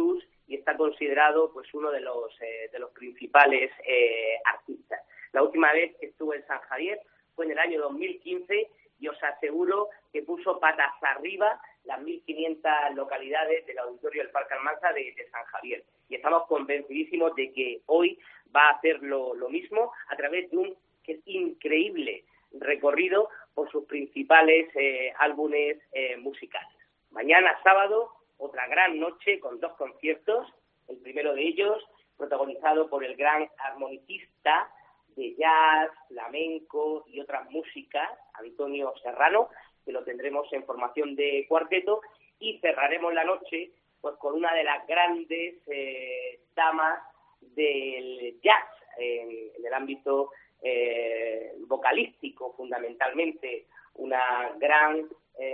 y está considerado pues uno de los eh, de los principales eh, artistas. La última vez que estuvo en San Javier fue en el año dos mil quince y os aseguro que puso patas arriba las mil quinientas localidades del auditorio del Parque Almansa de, de San Javier. Y estamos convencidísimos de que hoy va a hacer lo, lo mismo a través de un increíble recorrido por sus principales eh, álbumes eh, musicales. Mañana sábado, otra gran noche con dos conciertos, el primero de ellos protagonizado por el gran armonicista de jazz, flamenco y otras músicas, Antonio Serrano, que lo tendremos en formación de cuarteto, y cerraremos la noche pues con una de las grandes eh, damas del jazz en, en el ámbito eh, vocalístico, fundamentalmente una gran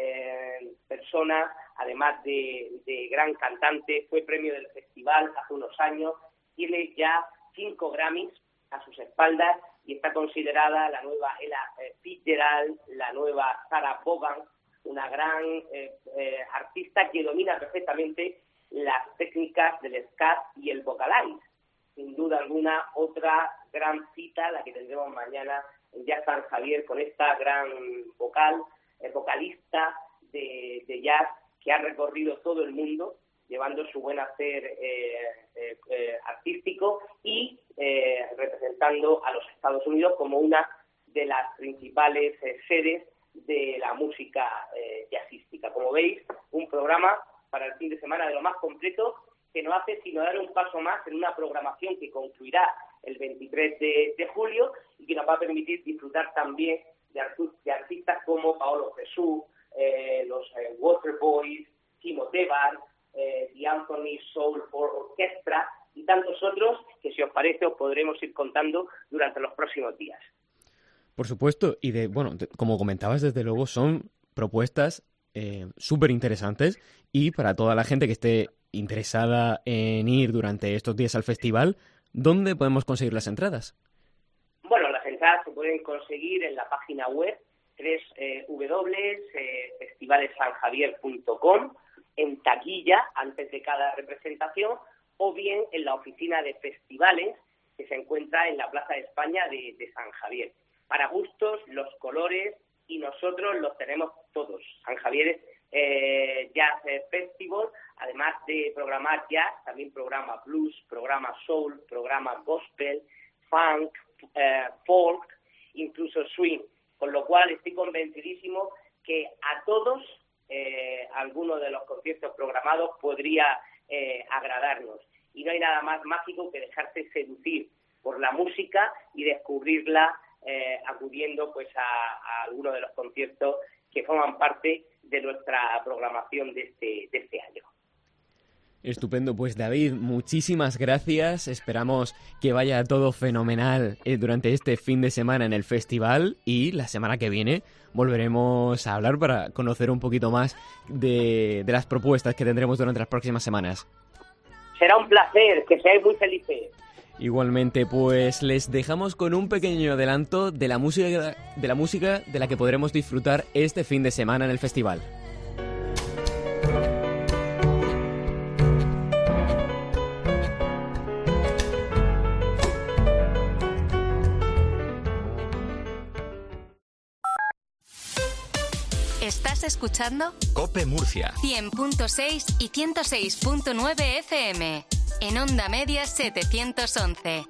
eh, persona, además de, de gran cantante, fue premio del festival hace unos años, tiene ya cinco Grammys a sus espaldas y está considerada la nueva Ella Fitzgerald, la nueva Sarah Vaughan, una gran eh, eh, artista que domina perfectamente las técnicas del scat y el vocalize. Sin duda alguna, otra gran cita, la que tendremos mañana en Jazz San Javier, con esta gran vocal, eh, vocalista de, de jazz que ha recorrido todo el mundo, llevando su buen hacer eh, eh, eh, artístico y eh, representando a los Estados Unidos como una de las principales eh, sedes de la música eh, jazzística. Como veis, un programa para el fin de semana de lo más completo, que no hace sino dar un paso más en una programación que concluirá el veintitrés de, de julio y que nos va a permitir disfrutar también de, artu- de artistas como Paolo Jesús, eh, los eh, Waterboys, Timo Tebar, eh, The Anthony Soul Orchestra y tantos otros que, si os parece, os podremos ir contando durante los próximos días. Por supuesto, y de bueno, de, como comentabas, desde luego son propuestas eh, súper interesantes, y para toda la gente que esté interesada en ir durante estos días al festival, ¿dónde podemos conseguir las entradas? Bueno, las entradas se pueden conseguir en la página web doble u doble u doble u punto festivales san javier punto com, en taquilla antes de cada representación, o bien en la oficina de festivales que se encuentra en la Plaza de España de, de San Javier. Para gustos, los colores, y nosotros los tenemos todos. San Javier eh, Jazz Festival, además de programar jazz, también programa blues, programa soul, programa gospel, funk, eh, folk, incluso swing, con lo cual estoy convencidísimo que a todos eh, alguno de los conciertos programados podría eh, agradarnos. Y no hay nada más mágico que dejarse seducir por la música y descubrirla eh, acudiendo pues a, a alguno de los conciertos que forman parte de nuestra programación de este, de este año. Estupendo, pues David, muchísimas gracias. Esperamos que vaya todo fenomenal eh, durante este fin de semana en el festival, y la semana que viene volveremos a hablar para conocer un poquito más de, de las propuestas que tendremos durante las próximas semanas. Será un placer, que seáis muy felices. Igualmente, pues les dejamos con un pequeño adelanto de la música de la música de la que podremos disfrutar este fin de semana en el festival. ¿Estás escuchando? COPE Murcia. cien punto seis y ciento seis punto nueve F M. En Onda Media setecientos once.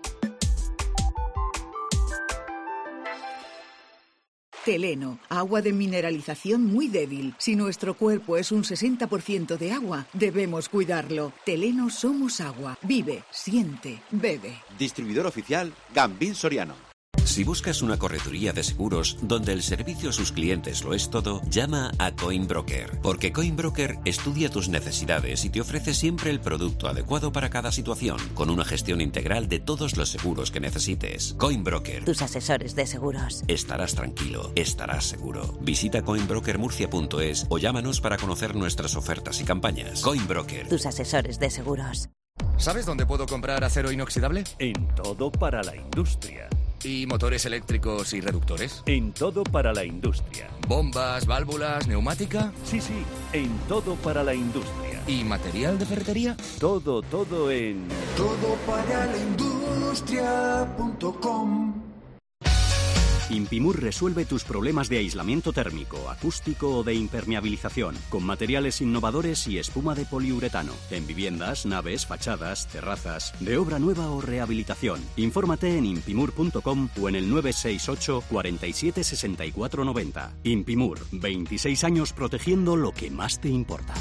Teleno, agua de mineralización muy débil. Si nuestro cuerpo es un sesenta por ciento de agua, debemos cuidarlo. Teleno somos agua. Vive, siente, bebe. Distribuidor oficial Gambín Soriano. Si buscas una correduría de seguros donde el servicio a sus clientes lo es todo, llama a Coinbroker, porque Coinbroker estudia tus necesidades y te ofrece siempre el producto adecuado para cada situación, con una gestión integral de todos los seguros que necesites. Coinbroker. Tus asesores de seguros. Estarás tranquilo, estarás seguro. Visita coinbroker murcia punto es o llámanos para conocer nuestras ofertas y campañas. Coinbroker. Tus asesores de seguros. ¿Sabes dónde puedo comprar acero inoxidable? En Todo para la Industria. ¿Y motores eléctricos y reductores? En Todo para la Industria. ¿Bombas, válvulas, neumática? Sí, sí, en Todo para la Industria. ¿Y material de ferretería? Todo, todo en todo para la industria punto com. Impimur resuelve tus problemas de aislamiento térmico, acústico o de impermeabilización, con materiales innovadores y espuma de poliuretano, en viviendas, naves, fachadas, terrazas, de obra nueva o rehabilitación. Infórmate en impimur punto com o en el nueve seis ocho, cuarenta y siete, sesenta y cuatro noventa. Impimur, veintiséis años protegiendo lo que más te importa.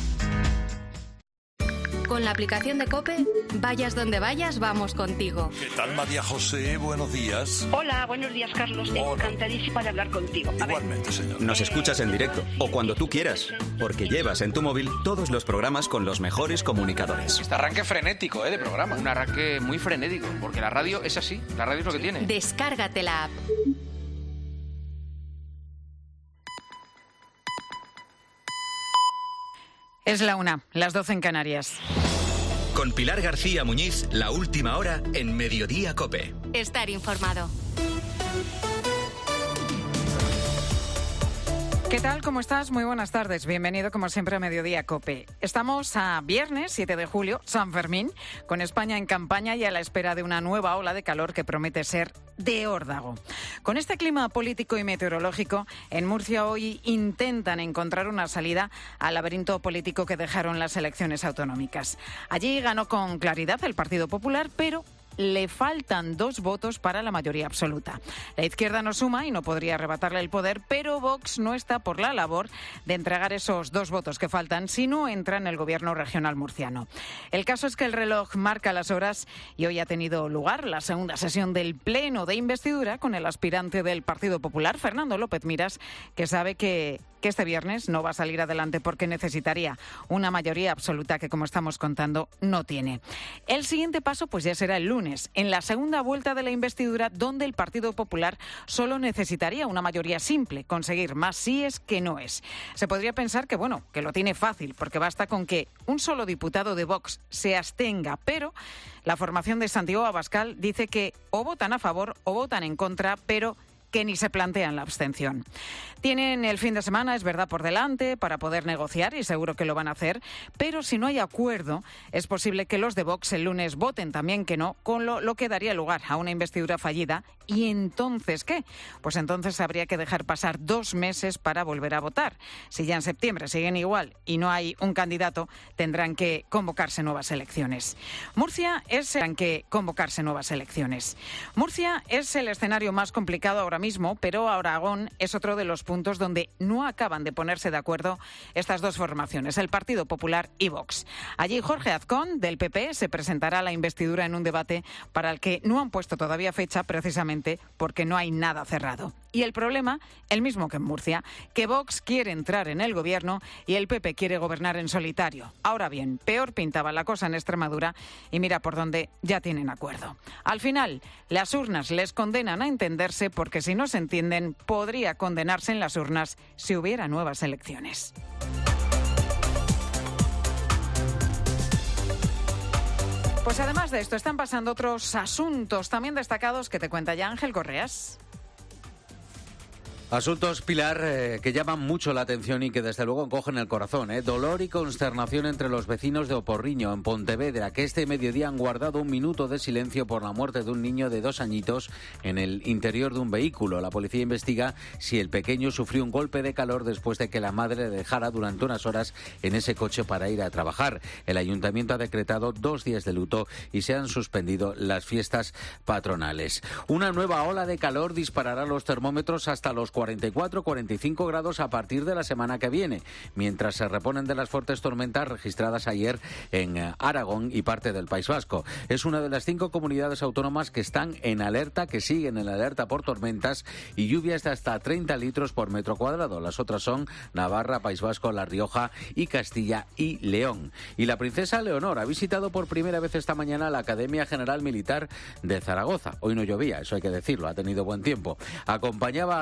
Con la aplicación de COPE, vayas donde vayas, vamos contigo. ¿Qué tal, María José? Buenos días. Hola, buenos días, Carlos. Hola. Encantadísima de hablar contigo. Igualmente, señor. Nos escuchas en directo o cuando tú quieras, porque llevas en tu móvil todos los programas con los mejores comunicadores. Este arranque frenético, ¿eh? De programa. Un arranque muy frenético, porque la radio es así. La radio es lo que tiene. Descárgate la app. Es la una, las doce en Canarias. Con Pilar García Muñiz, la última hora en Mediodía COPE. Estar informado. ¿Qué tal? ¿Cómo estás? Muy buenas tardes. Bienvenido, como siempre, a Mediodía COPE. Estamos a viernes, siete de julio, San Fermín, con España en campaña y a la espera de una nueva ola de calor que promete ser de órdago. Con este clima político y meteorológico, en Murcia hoy intentan encontrar una salida al laberinto político que dejaron las elecciones autonómicas. Allí ganó con claridad el Partido Popular, pero le faltan dos votos para la mayoría absoluta. La izquierda no suma y no podría arrebatarle el poder, pero Vox no está por la labor de entregar esos dos votos que faltan si no entra en el gobierno regional murciano. El caso es que el reloj marca las horas y hoy ha tenido lugar la segunda sesión del pleno de investidura con el aspirante del Partido Popular, Fernando López Miras, que sabe que que este viernes no va a salir adelante porque necesitaría una mayoría absoluta que, como estamos contando, no tiene. El siguiente paso pues ya será el lunes, en la segunda vuelta de la investidura, donde el Partido Popular solo necesitaría una mayoría simple, conseguir más síes que noes. Se podría pensar que, bueno, que lo tiene fácil, porque basta con que un solo diputado de Vox se abstenga, pero la formación de Santiago Abascal dice que o votan a favor o votan en contra, pero que ni se plantean la abstención. Tienen el fin de semana, es verdad, por delante para poder negociar y seguro que lo van a hacer, pero si no hay acuerdo, es posible que los de Vox el lunes voten también que no, con lo, lo que daría lugar a una investidura fallida. ¿Y entonces qué? Pues entonces habría que dejar pasar dos meses para volver a votar. Si ya en septiembre siguen igual y no hay un candidato, tendrán que convocarse nuevas elecciones. Murcia es el que convocarse nuevas elecciones. Murcia es el escenario más complicado ahora mismo, pero Aragón es otro de los puntos donde no acaban de ponerse de acuerdo estas dos formaciones, el Partido Popular y Vox. Allí Jorge Azcón, del P P, se presentará a la investidura en un debate para el que no han puesto todavía fecha, precisamente porque no hay nada cerrado. Y el problema, el mismo que en Murcia, que Vox quiere entrar en el gobierno y el P P quiere gobernar en solitario. Ahora bien, peor pintaba la cosa en Extremadura y mira por dónde ya tienen acuerdo. Al final, las urnas les condenan a entenderse porque si no se entienden, podría condenarse en las urnas si hubiera nuevas elecciones. Pues además de esto, están pasando otros asuntos también destacados que te cuenta ya Ángel Correas. Asuntos, Pilar, eh, que llaman mucho la atención y que desde luego encogen el corazón. ¿eh? Dolor y consternación entre los vecinos de Oporriño, en Pontevedra, que este mediodía han guardado un minuto de silencio por la muerte de un niño de dos añitos en el interior de un vehículo. La policía investiga si el pequeño sufrió un golpe de calor después de que la madre le dejara durante unas horas en ese coche para ir a trabajar. El ayuntamiento ha decretado dos días de luto y se han suspendido las fiestas patronales. Una nueva ola de calor disparará los termómetros hasta los cuarenta y cuatro a cuarenta y cinco grados a partir de la semana que viene, mientras se reponen de las fuertes tormentas registradas ayer en Aragón y parte del País Vasco. Es una de las cinco comunidades autónomas que están en alerta, que siguen en alerta por tormentas y lluvias de hasta treinta litros por metro cuadrado. Las otras son Navarra, País Vasco, La Rioja y Castilla y León. Y la princesa Leonor ha visitado por primera vez esta mañana la Academia General Militar de Zaragoza. Hoy no llovía, eso hay que decirlo, ha tenido buen tiempo. Acompañaba a su padre,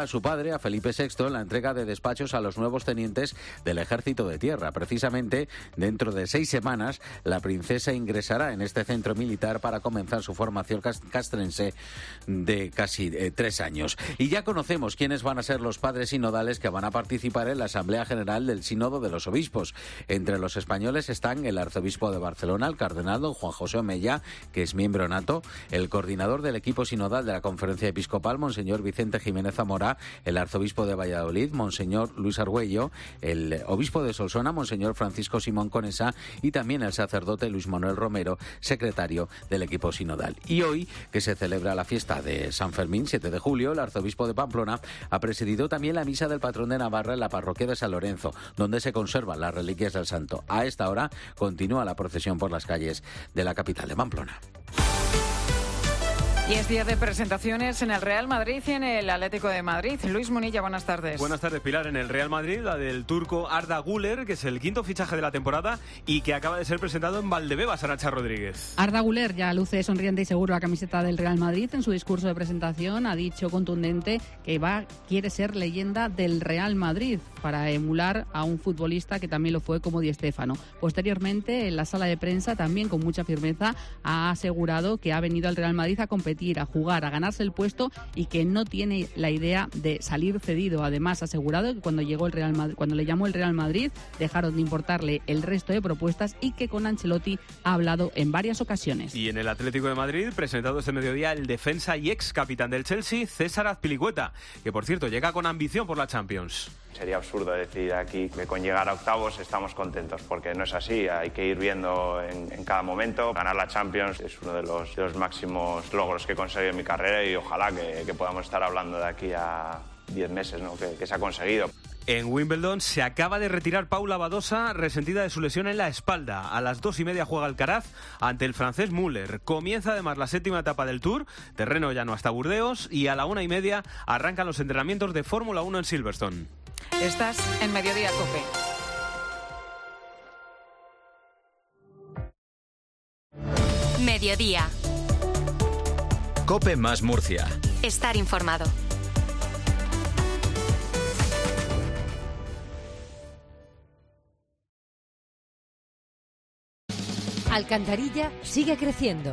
a Felipe sexto en la entrega de despachos a los nuevos tenientes del Ejército de Tierra. Precisamente, dentro de seis semanas, la princesa ingresará en este centro militar para comenzar su formación castrense de casi eh, tres años. Y ya conocemos quiénes van a ser los padres sinodales que van a participar en la Asamblea General del Sínodo de los Obispos. Entre los españoles están el arzobispo de Barcelona, el cardenal don Juan José Omella, que es miembro nato, el coordinador del equipo sinodal de la Conferencia Episcopal, monseñor Vicente Jiménez Zamora, el arzobispo de Valladolid, monseñor Luis Argüello, el obispo de Solsona, monseñor Francisco Simón Conesa, y también el sacerdote Luis Manuel Romero, secretario del equipo sinodal. Y hoy, que se celebra la fiesta de San Fermín, siete de julio, el arzobispo de Pamplona ha presidido también la misa del patrón de Navarra en la parroquia de San Lorenzo, donde se conservan las reliquias del santo. A esta hora continúa la procesión por las calles de la capital de Pamplona. Y es día de presentaciones en el Real Madrid y en el Atlético de Madrid. Luis Munilla, buenas tardes. Buenas tardes, Pilar. En el Real Madrid, la del turco Arda Güler, que es el quinto fichaje de la temporada y que acaba de ser presentado en Valdebebas, Arancha Rodríguez. Arda Güler ya luce sonriente y seguro la camiseta del Real Madrid. En su discurso de presentación ha dicho contundente que va, quiere ser leyenda del Real Madrid para emular a un futbolista que también lo fue como Di Stéfano. Posteriormente, en la sala de prensa, también con mucha firmeza, ha asegurado que ha venido al Real Madrid a competir, a jugar, a ganarse el puesto y que no tiene la idea de salir cedido. Además, ha asegurado que cuando llegó el Real Madrid, cuando le llamó el Real Madrid, dejaron de importarle el resto de propuestas y que con Ancelotti ha hablado en varias ocasiones. Y en el Atlético de Madrid, presentado este mediodía el defensa y ex capitán del Chelsea, César Azpilicueta, que por cierto llega con ambición por la Champions. Sería absurdo decir aquí que con llegar a octavos estamos contentos, porque no es así. Hay que ir viendo en, en cada momento. Ganar la Champions es uno de los, de los máximos logros que he conseguido en mi carrera y ojalá que, que podamos estar hablando de aquí a diez meses, ¿no? que, que se ha conseguido. En Wimbledon se acaba de retirar Paula Badosa, resentida de su lesión en la espalda. A las dos y media juega Alcaraz ante el francés Müller. Comienza además la séptima etapa del Tour, terreno llano hasta Burdeos, y a la una y media arrancan los entrenamientos de Fórmula uno en Silverstone. Estás en Mediodía COPE. Mediodía. COPE más Murcia. Estar informado. Alcantarilla sigue creciendo.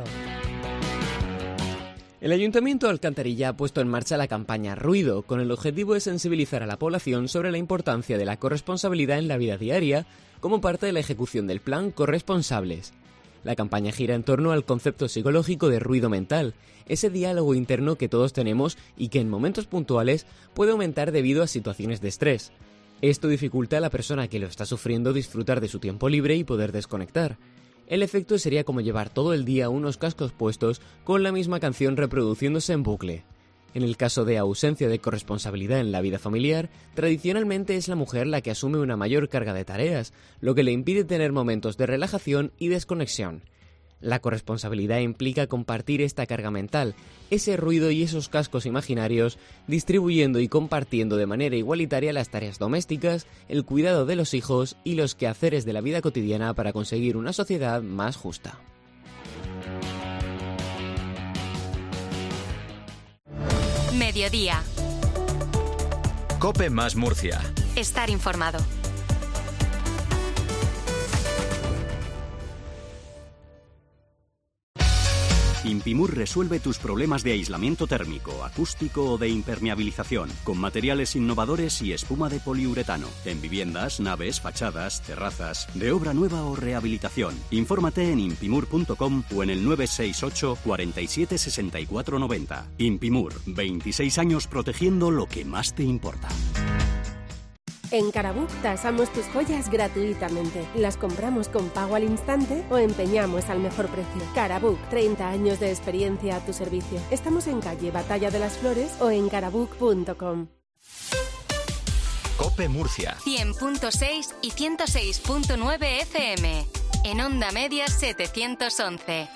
El Ayuntamiento de Alcantarilla ha puesto en marcha la campaña Ruido, con el objetivo de sensibilizar a la población sobre la importancia de la corresponsabilidad en la vida diaria, como parte de la ejecución del plan Corresponsables. La campaña gira en torno al concepto psicológico de ruido mental, ese diálogo interno que todos tenemos y que en momentos puntuales puede aumentar debido a situaciones de estrés. Esto dificulta a la persona que lo está sufriendo disfrutar de su tiempo libre y poder desconectar. El efecto sería como llevar todo el día unos cascos puestos con la misma canción reproduciéndose en bucle. En el caso de ausencia de corresponsabilidad en la vida familiar, tradicionalmente es la mujer la que asume una mayor carga de tareas, lo que le impide tener momentos de relajación y desconexión. La corresponsabilidad implica compartir esta carga mental, ese ruido y esos cascos imaginarios, distribuyendo y compartiendo de manera igualitaria las tareas domésticas, el cuidado de los hijos y los quehaceres de la vida cotidiana para conseguir una sociedad más justa. Mediodía. COPE más Murcia. Estar informado. Impimur resuelve tus problemas de aislamiento térmico, acústico o de impermeabilización con materiales innovadores y espuma de poliuretano en viviendas, naves, fachadas, terrazas, de obra nueva o rehabilitación. Infórmate en impimur punto com o en el nueve seis ocho, cuarenta y siete, sesenta y cuatro noventa. Impimur, veintiséis años protegiendo lo que más te importa. En Carabuc tasamos tus joyas gratuitamente. Las compramos con pago al instante o empeñamos al mejor precio. Carabuc, treinta años de experiencia a tu servicio. Estamos en calle Batalla de las Flores o en carabuc punto com. COPE Murcia. cien punto seis y ciento seis punto nueve F M. En Onda Media setecientos once.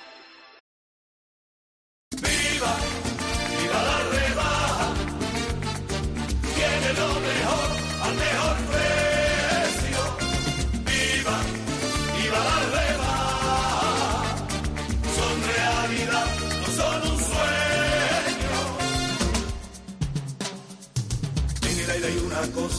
¡Viva! ¡Viva la rebaja! ¡Tiene lo mejor! ¡Al mejor precio! ¡Viva! ¡Viva la rebaja! Son realidad, no son un sueño.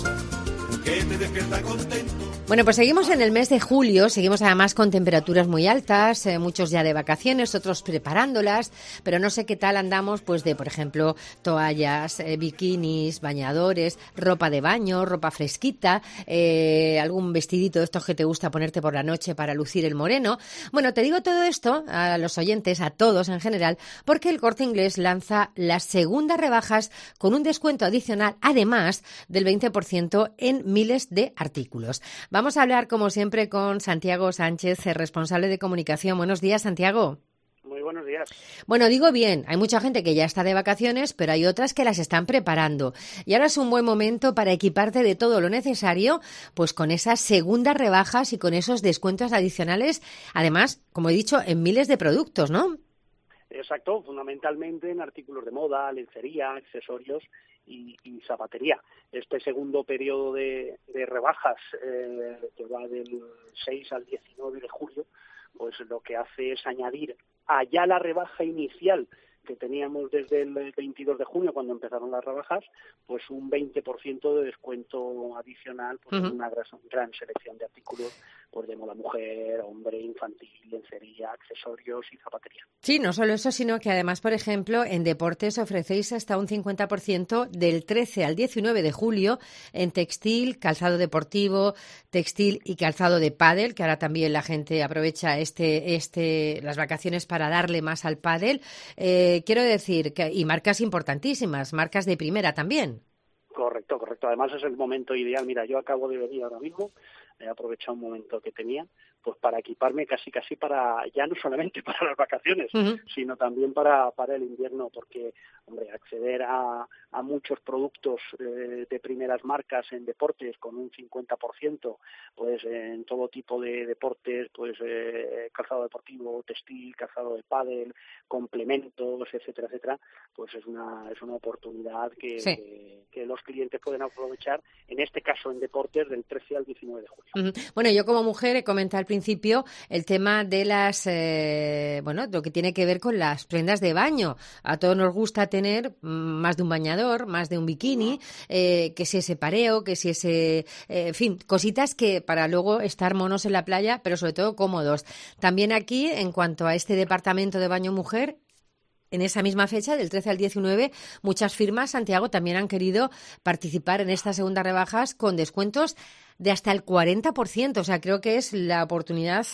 que te despierta contento. Bueno, pues seguimos en el mes de julio, seguimos además con temperaturas muy altas, eh, muchos ya de vacaciones, otros preparándolas, pero no sé qué tal andamos pues de, por ejemplo, toallas, eh, bikinis, bañadores, ropa de baño, ropa fresquita, eh, algún vestidito de estos que te gusta ponerte por la noche para lucir el moreno. Bueno, te digo todo esto a los oyentes, a todos en general, porque el Corte Inglés lanza las segundas rebajas con un descuento adicional, además del veinte por ciento en miles de artículos. Vamos a hablar, como siempre, con Santiago Sánchez, responsable de comunicación. Buenos días, Santiago. Muy buenos días. Bueno, digo bien, hay mucha gente que ya está de vacaciones, pero hay otras que las están preparando. Y ahora es un buen momento para equiparte de todo lo necesario, pues con esas segundas rebajas y con esos descuentos adicionales, además, como he dicho, en miles de productos, ¿no? Exacto, fundamentalmente en artículos de moda, lencería, accesorios y, y zapatería. Este segundo periodo de, de rebajas, eh, que va del seis al diecinueve de julio, pues lo que hace es añadir allá la rebaja inicial que teníamos desde el veintidós de junio, cuando empezaron las rebajas, pues un veinte por ciento de descuento adicional, pues uh-huh. en una gran, gran selección de artículos pues de moda mujer, hombre, infantil, lencería, accesorios y zapatería. Sí, no solo eso, sino que además, por ejemplo, en deportes ofrecéis hasta un cincuenta por ciento del trece al diecinueve de julio en textil, calzado deportivo, textil y calzado de pádel, que ahora también la gente aprovecha este, este, las vacaciones para darle más al pádel. Eh, quiero decir, que y marcas importantísimas, marcas de primera también. Correcto, correcto. Además es el momento ideal. Mira, yo acabo de venir ahora mismo, he aprovechado un momento que tenía, pues para equiparme casi casi para, ya no solamente para las vacaciones, uh-huh. sino también para, para el invierno, porque, hombre, acceder a, a muchos productos eh, de primeras marcas en deportes con un cincuenta por ciento, pues en todo tipo de deportes, pues eh, calzado deportivo, textil, calzado de pádel, complementos, etcétera, etcétera, pues es una es una oportunidad que, sí. que, que los clientes pueden aprovechar, en este caso en deportes, del trece al diecinueve de julio. Uh-huh. Bueno, yo como mujer he comentado al principio el tema de las, eh, bueno, lo que tiene que ver con las prendas de baño. A todos nos gusta tener más de un bañador, más de un bikini, eh, que si ese pareo, que si ese, eh, en fin, cositas que para luego estar monos en la playa, pero sobre todo cómodos. También aquí, en cuanto a este departamento de baño mujer, en esa misma fecha, del trece al diecinueve, muchas firmas, Santiago, también han querido participar en estas segundas rebajas con descuentos de hasta el cuarenta por ciento. O sea, creo que es la oportunidad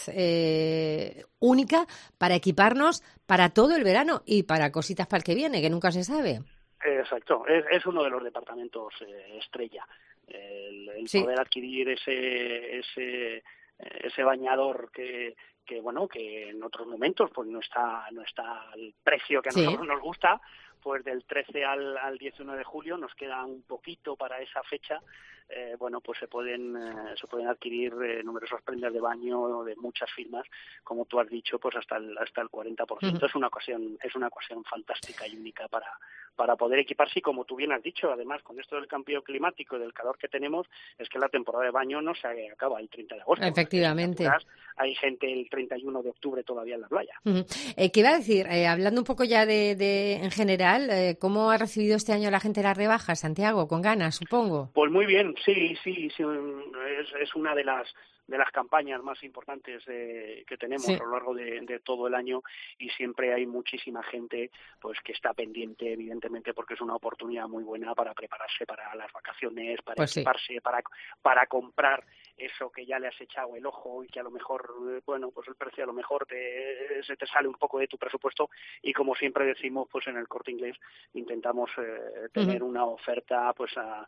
eh, única para equiparnos para todo el verano y para cositas para el que viene, que nunca se sabe. Exacto, es, es uno de los departamentos eh, estrella. El, el sí. poder adquirir ese, ese, ese bañador que... que bueno, que en otros momentos pues no está no está al precio que a nosotros sí. nos gusta, pues del trece al, al diecinueve de julio nos queda un poquito para esa fecha. Eh, bueno, pues se pueden eh, se pueden adquirir eh, numerosas prendas de baño de muchas firmas, como tú has dicho, pues hasta el hasta el cuarenta por ciento. Uh-huh. Es una ocasión es una ocasión fantástica y única para para poder equiparse, y como tú bien has dicho, además con esto del cambio climático y del calor que tenemos, es que la temporada de baño no se acaba el treinta de agosto. Efectivamente. Hay gente el treinta y uno de octubre todavía en la playa. Uh-huh. Eh, ¿Qué iba a decir? Eh, hablando un poco ya de, de en general, eh, ¿cómo ha recibido este año la gente las rebajas, Santiago? Con ganas, supongo. Pues muy bien, sí, sí, sí es, es una de las de las campañas más importantes de, que tenemos sí. a lo largo de, de todo el año, y siempre hay muchísima gente pues que está pendiente, evidentemente, porque es una oportunidad muy buena para prepararse para las vacaciones, para pues equiparse, sí. para para comprar eso que ya le has echado el ojo y que a lo mejor, bueno, pues el precio a lo mejor te, se te sale un poco de tu presupuesto, y como siempre decimos, pues en el Corte Inglés intentamos eh, tener uh-huh. una oferta pues a,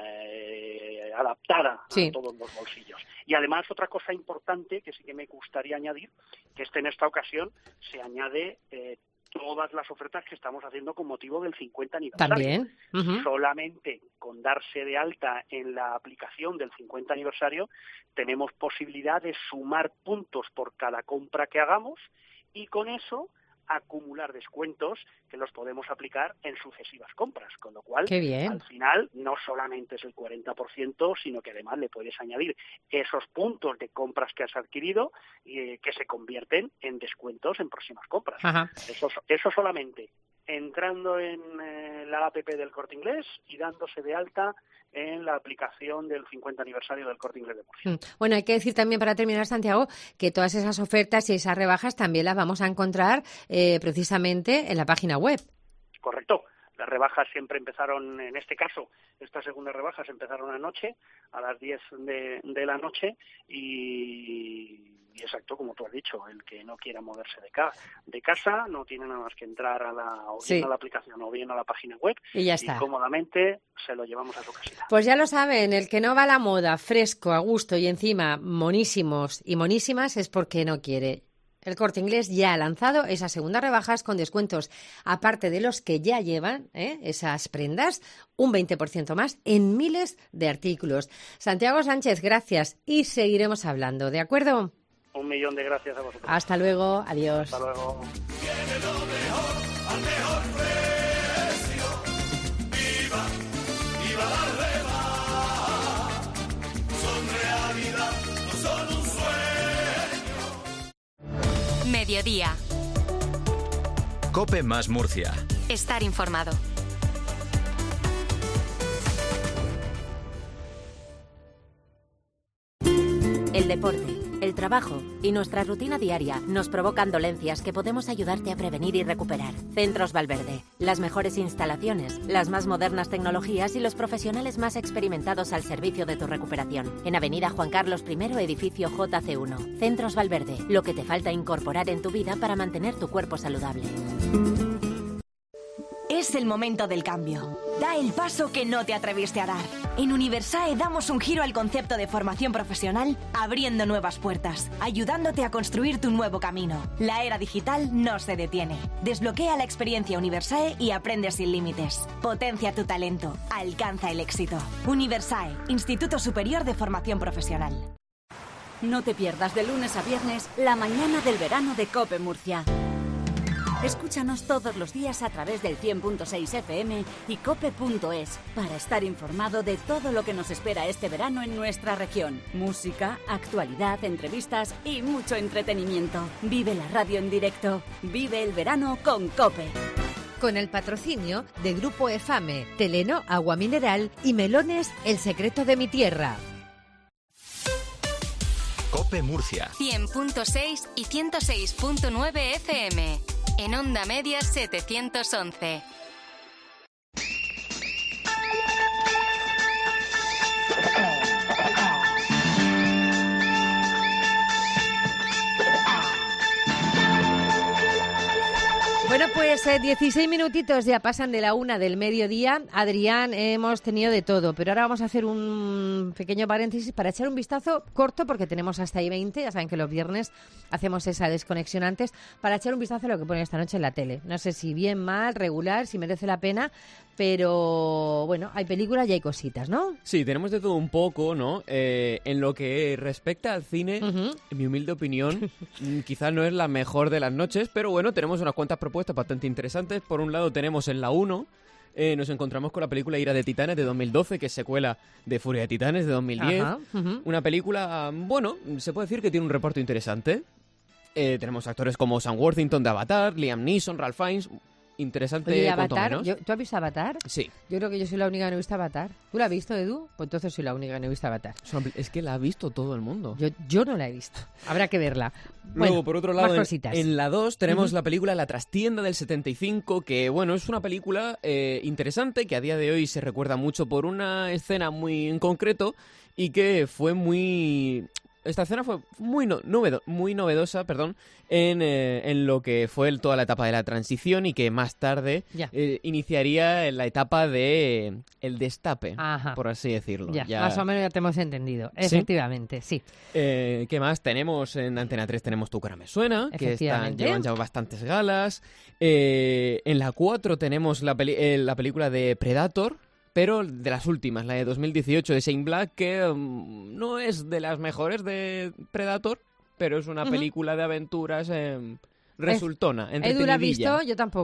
eh, adaptada sí. a todos los bolsillos. Y además otra cosa importante que sí que me gustaría añadir, que este en esta ocasión se añade eh, todas las ofertas que estamos haciendo con motivo del cincuenta aniversario. También. Uh-huh. Solamente con darse de alta en la aplicación del cincuenta aniversario tenemos posibilidad de sumar puntos por cada compra que hagamos, y con eso acumular descuentos que los podemos aplicar en sucesivas compras, con lo cual Qué bien. al final no solamente es el cuarenta por ciento, sino que además le puedes añadir esos puntos de compras que has adquirido y eh, que se convierten en descuentos en próximas compras. Ajá. Eso, eso solamente entrando en eh, la app del Corte Inglés y dándose de alta en la aplicación del cincuenta aniversario del Corte Inglés de Murcia. Bueno, hay que decir también, para terminar, Santiago, que todas esas ofertas y esas rebajas también las vamos a encontrar eh, precisamente en la página web. Correcto. Las rebajas siempre empezaron, en este caso, estas segundas rebajas empezaron anoche, a las diez de, de la noche, y, y exacto, como tú has dicho, el que no quiera moverse de, ca, de casa no tiene nada más que entrar a la, o bien sí. a la aplicación o bien a la página web y ya está. Y cómodamente se lo llevamos a su casita. Pues ya lo saben, el que no va a la moda, fresco, a gusto y encima monísimos y monísimas es porque no quiere. El Corte Inglés ya ha lanzado esas segundas rebajas con descuentos, aparte de los que ya llevan ¿eh? esas prendas, un veinte por ciento más en miles de artículos. Santiago Sánchez, gracias y seguiremos hablando, ¿de acuerdo? Un millón de gracias a vosotros. Hasta luego, adiós. Hasta luego. Tiene lo mejor, al mejor precio. Viva, viva la rebaja. Son realidad, no son un sueño. Mediodía. COPE más Murcia. Estar informado. El deporte, el trabajo y nuestra rutina diaria nos provocan dolencias que podemos ayudarte a prevenir y recuperar. Centros Valverde, las mejores instalaciones, las más modernas tecnologías y los profesionales más experimentados al servicio de tu recuperación. En Avenida Juan Carlos primero, edificio J C uno. Centros Valverde, lo que te falta incorporar en tu vida para mantener tu cuerpo saludable. Es el momento del cambio. Da el paso que no te atreviste a dar. En Universae damos un giro al concepto de formación profesional, abriendo nuevas puertas, ayudándote a construir tu nuevo camino. La era digital no se detiene. Desbloquea la experiencia Universae y aprende sin límites. Potencia tu talento. Alcanza el éxito. Universae, Instituto Superior de Formación Profesional. No te pierdas de lunes a viernes la mañana del verano de COPE Murcia. Escúchanos todos los días a través del cien punto seis F M y cope punto es para estar informado de todo lo que nos espera este verano en nuestra región. Música, actualidad, entrevistas y mucho entretenimiento. Vive la radio en directo. Vive el verano con COPE. Con el patrocinio de Grupo EFAME, Teleno, Agua Mineral y Melones, El Secreto de mi Tierra. COPE Murcia. cien punto seis y ciento seis punto nueve F M. En Onda Media setecientos once. Bueno, pues eh, dieciséis minutitos ya pasan de la una del mediodía. Adrián, hemos tenido de todo, pero ahora vamos a hacer un pequeño paréntesis para echar un vistazo corto, porque tenemos hasta ahí veinte, ya saben que los viernes hacemos esa desconexión antes, para echar un vistazo a lo que pone esta noche en la tele. No sé si bien, mal, regular, si merece la pena, pero bueno, hay películas y hay cositas, ¿no? Sí, tenemos de todo un poco, ¿no? Eh, en lo que respecta al cine, uh-huh. en mi humilde opinión, quizás no es la mejor de las noches, pero bueno, tenemos unas cuantas propuestas bastante interesantes. Por un lado tenemos en la uno, eh, nos encontramos con la película Ira de Titanes de dos mil doce, que es secuela de Furia de Titanes de dos mil diez. Ajá, uh-huh. Una película, bueno, se puede decir que tiene un reparto interesante. Eh, tenemos actores como Sam Worthington de Avatar, Liam Neeson, Ralph Fiennes. Interesante. Oye, cuanto Avatar, menos. yo, ¿tú has visto Avatar? Sí. Yo creo que yo soy la única que no he visto Avatar. ¿Tú la has visto, Edu? Pues entonces soy la única que no he visto Avatar. Es que la ha visto todo el mundo. Yo, yo no la he visto. Habrá que verla. Luego, bueno, por otro lado, más en, cositas. en la dos tenemos uh-huh. la película La Trastienda del setenta y cinco, que bueno, es una película eh, interesante, que a día de hoy se recuerda mucho por una escena muy en concreto y que fue muy... Esta escena fue muy, no, novedo, muy novedosa, perdón, en, eh, en lo que fue el, toda la etapa de la transición, y que más tarde eh, iniciaría la etapa de eh, el destape, Ajá. por así decirlo. Ya, ya... más o menos ya te hemos entendido. Efectivamente, sí. sí. Eh, ¿Qué más tenemos? En Antena tres tenemos Tu cara me suena, que están, llevan ya bastantes galas. Eh, en la cuatro tenemos la, peli eh, la película de Predator, pero de las últimas, la de dos mil dieciocho de Shane Black, que um, no es de las mejores de Predator, pero es una uh-huh. película de aventuras eh, resultona, entretenidilla. ¿Edu la ha visto? Yo tampoco.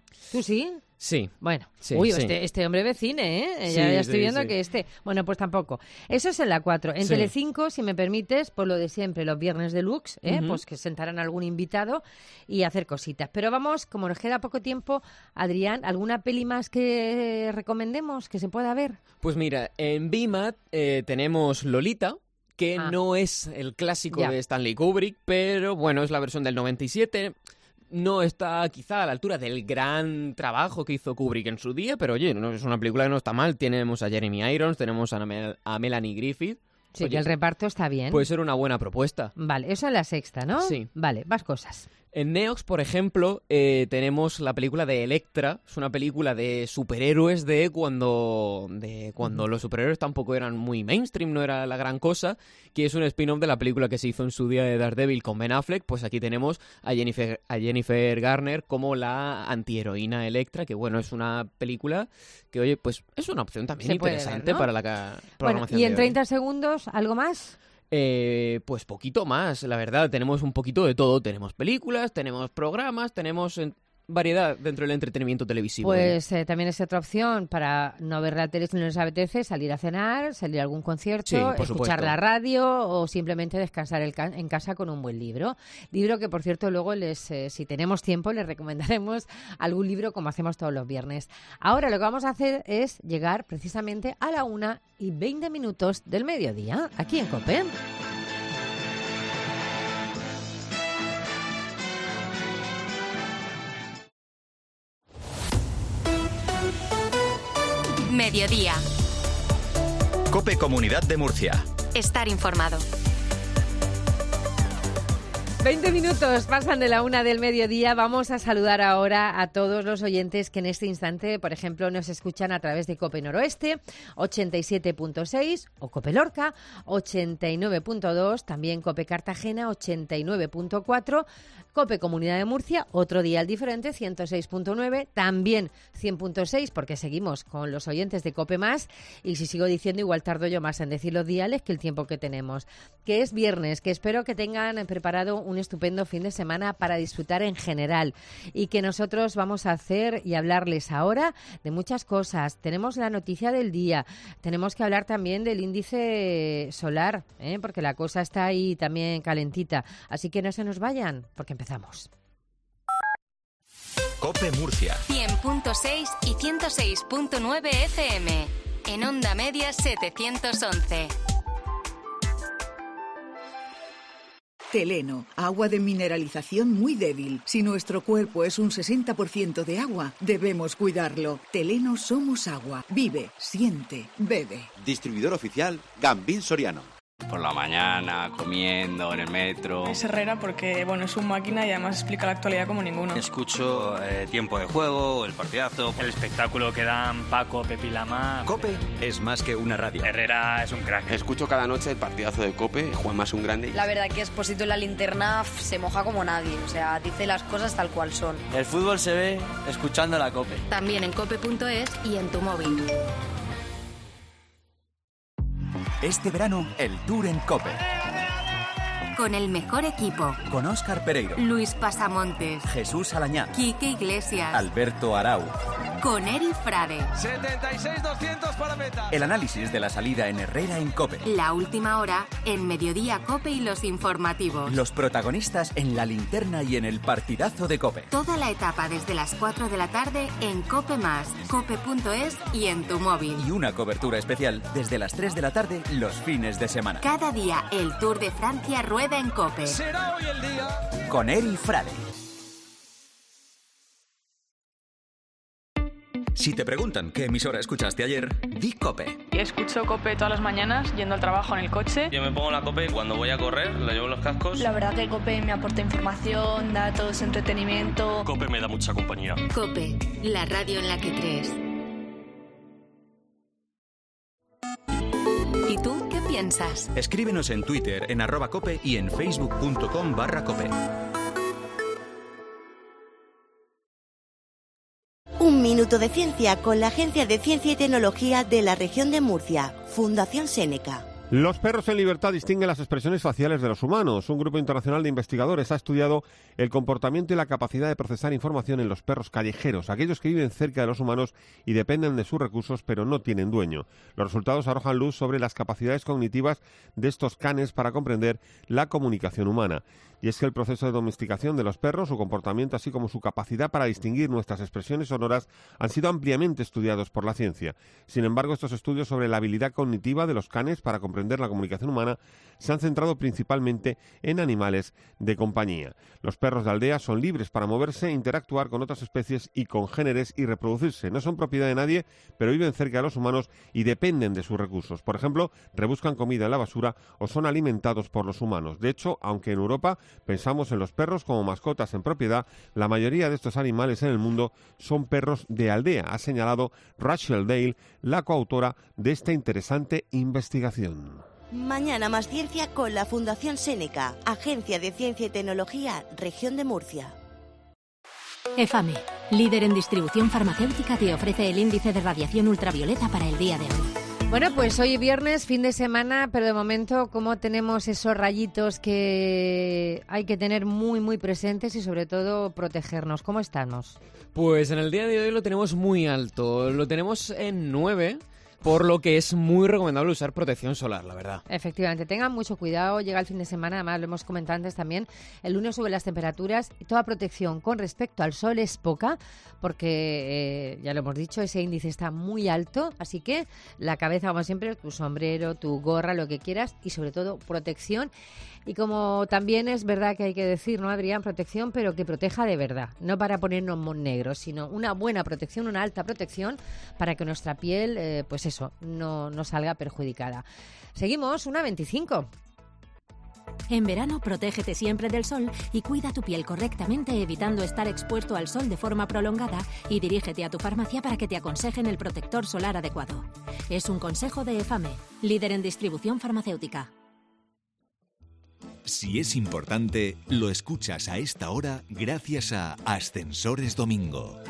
¿Tú sí? Sí. Bueno, sí, uy, sí. Este, este hombre ve cine, ¿eh? Sí, ya, ya estoy sí, viendo sí. que este... Bueno, pues tampoco. Eso es en la cuatro. En Sí. Telecinco, si me permites, por lo de siempre, los viernes deluxe, ¿eh? Ujú. Pues que sentarán a algún invitado y hacer cositas. Pero vamos, como nos queda poco tiempo, Adrián, ¿alguna peli más que recomendemos que se pueda ver? Pues mira, en V MAT eh, tenemos Lolita, que Ah. no es el clásico Ya. de Stanley Kubrick, pero bueno, es la versión del noventa y siete. No está quizá a la altura del gran trabajo que hizo Kubrick en su día, pero oye, no, es una película que no está mal. Tenemos a Jeremy Irons, tenemos a, Mel- a Melanie Griffith. Sí, Oye, que el reparto está bien. puede ser una buena propuesta. Vale, eso es la sexta, ¿no? Sí. Vale, más cosas. En Neox, por ejemplo, eh, tenemos la película de Electra. Es una película de superhéroes de cuando de cuando los superhéroes tampoco eran muy mainstream, no era la gran cosa, que es un spin-off de la película que se hizo en su día de Daredevil con Ben Affleck. Pues aquí tenemos a Jennifer, a Jennifer Garner como la antiheroína Electra, que bueno, es una película que, oye, pues es una opción también Se puede ver, interesante ¿no? para la ca- Bueno, programación y en de hoy. treinta segundos, ¿algo más? Eh, pues poquito más, la verdad. Tenemos un poquito de todo. Tenemos películas, tenemos programas, tenemos en- variedad dentro del entretenimiento televisivo. ¿eh? Pues eh, también es otra opción para no ver la tele si no les apetece, salir a cenar, salir a algún concierto, Sí, por escuchar supuesto. la radio o simplemente descansar el ca- en casa con un buen libro. Libro que, por cierto, luego, les, eh, si tenemos tiempo, les recomendaremos algún libro como hacemos todos los viernes. Ahora lo que vamos a hacer es llegar precisamente a la una y veinte minutos del mediodía, aquí en COPE. Mediodía. COPE Comunidad de Murcia. Estar informado. veinte minutos pasan de la una del mediodía. Vamos a saludar ahora a todos los oyentes que en este instante, por ejemplo, nos escuchan a través de COPE Noroeste, ochenta y siete punto seis, o COPE Lorca, ochenta y nueve punto dos, también COPE Cartagena, ochenta y nueve punto cuatro, COPE Comunidad de Murcia, otro dial diferente, ciento seis punto nueve, también cien punto seis, porque seguimos con los oyentes de COPE Más, y si sigo diciendo, igual tardo yo más en decir los diales que el tiempo que tenemos. Que es viernes, que espero que tengan preparado un estupendo fin de semana para disfrutar en general, y que nosotros vamos a hacer y hablarles ahora de muchas cosas. Tenemos la noticia del día, tenemos que hablar también del índice solar, ¿eh? porque la cosa está ahí también calentita, así que no se nos vayan, porque empezamos. COPE Murcia. cien punto seis y ciento seis punto nueve F M. En Onda Media setecientos once. Teleno, agua de mineralización muy débil. Si nuestro cuerpo es un sesenta por ciento de agua, debemos cuidarlo. Teleno somos agua. Vive, siente, bebe. Distribuidor oficial Gambín Soriano. Por la mañana, comiendo, en el metro. Es Herrera porque, bueno, es un máquina y además explica la actualidad como ninguno. Escucho eh, Tiempo de Juego, El Partidazo. El espectáculo que dan Paco, Pepi y Lama. COPE es más que una radio. Herrera es un crack. Escucho cada noche el partidazo de COPE, Juanma es un grande. La verdad que Expósito en la linterna se moja como nadie, o sea, dice las cosas tal cual son. El fútbol se ve escuchando la COPE. También en cope punto es y en tu móvil. Este verano, el Tour en COPE. Con el mejor equipo. Con Óscar Pereiro, Luis Pasamontes, Jesús Alañá, Quique Iglesias, Alberto Arau. con Eri Frade. setenta y seis doscientos para meta. El análisis de la salida en Herrera en COPE. La última hora en Mediodía Cope y los informativos. Los protagonistas en la linterna y en el partidazo de COPE. Toda la etapa desde las cuatro de la tarde en Cope Más, cope punto es y en tu móvil. Y una cobertura especial desde las tres de la tarde los fines de semana. Cada día el Tour de Francia rueda en Cope. Será hoy el día. Con Eri Frade. Si te preguntan qué emisora escuchaste ayer, di COPE. Escucho COPE todas las mañanas yendo al trabajo en el coche. Yo me pongo la COPE cuando voy a correr, le llevo los cascos. La verdad que COPE me aporta información, datos, entretenimiento. COPE me da mucha compañía. Cope, la radio en la que crees. ¿Y tú qué piensas? Escríbenos en Twitter en arroba cope y en facebook.com barra cope. Un minuto de ciencia con la Agencia de Ciencia y Tecnología de la región de Murcia, Fundación Séneca. Los perros en libertad distinguen las expresiones faciales de los humanos. Un grupo internacional de investigadores ha estudiado el comportamiento y la capacidad de procesar información en los perros callejeros, aquellos que viven cerca de los humanos y dependen de sus recursos pero no tienen dueño. Los resultados arrojan luz sobre las capacidades cognitivas de estos canes para comprender la comunicación humana. Y es que el proceso de domesticación de los perros, su comportamiento así como su capacidad para distinguir nuestras expresiones sonoras han sido ampliamente estudiados por la ciencia. Sin embargo, estos estudios sobre la habilidad cognitiva de los canes para comprender la comunicación humana se han centrado principalmente en animales de compañía. Los perros de aldea son libres para moverse, interactuar con otras especies y congéneres y reproducirse. No son propiedad de nadie, pero viven cerca de los humanos y dependen de sus recursos. Por ejemplo, rebuscan comida en la basura o son alimentados por los humanos. De hecho, aunque en Europa pensamos en los perros como mascotas en propiedad, la mayoría de estos animales en el mundo son perros de aldea, ha señalado Rachel Dale, la coautora de esta interesante investigación. Mañana más ciencia con la Fundación Séneca, Agencia de Ciencia y Tecnología, Región de Murcia. EFAME, líder en distribución farmacéutica, te ofrece el índice de radiación ultravioleta para el día de hoy. Bueno, pues hoy es viernes, fin de semana, pero de momento, como tenemos esos rayitos que hay que tener muy, muy presentes y sobre todo protegernos? ¿Cómo estamos? Pues en el día de hoy lo tenemos muy alto, lo tenemos en nueve. Por lo que es muy recomendable usar protección solar, la verdad. Efectivamente, tengan mucho cuidado, llega el fin de semana, además lo hemos comentado antes también, el lunes suben las temperaturas y toda protección con respecto al sol es poca, porque eh, ya lo hemos dicho, ese índice está muy alto, así que la cabeza, como siempre, tu sombrero, tu gorra, lo que quieras y sobre todo protección. Y como también es verdad que hay que decir, ¿no, Adrián? Protección, pero que proteja de verdad, no para ponernos negros, sino una buena protección, una alta protección para que nuestra piel, eh, pues eso, no, no salga perjudicada. Seguimos, una veinticinco. En verano, protégete siempre del sol y cuida tu piel correctamente, evitando estar expuesto al sol de forma prolongada, y dirígete a tu farmacia para que te aconsejen el protector solar adecuado. Es un consejo de EFAME, líder en distribución farmacéutica. Si es importante, lo escuchas a esta hora gracias a Ascensores Domingo.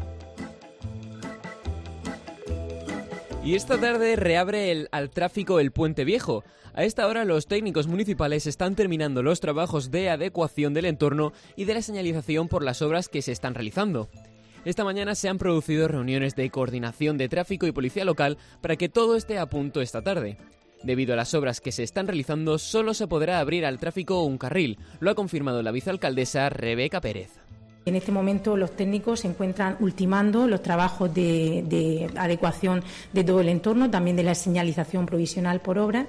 Y esta tarde reabre el, al tráfico el Puente Viejo. A esta hora los técnicos municipales están terminando los trabajos de adecuación del entorno y de la señalización por las obras que se están realizando. Esta mañana se han producido reuniones de coordinación de tráfico y policía local para que todo esté a punto esta tarde. Debido a las obras que se están realizando, solo se podrá abrir al tráfico un carril. Lo ha confirmado la vicealcaldesa Rebeca Pérez. En este momento los técnicos se encuentran ultimando los trabajos de, de adecuación de todo el entorno, también de la señalización provisional por obra.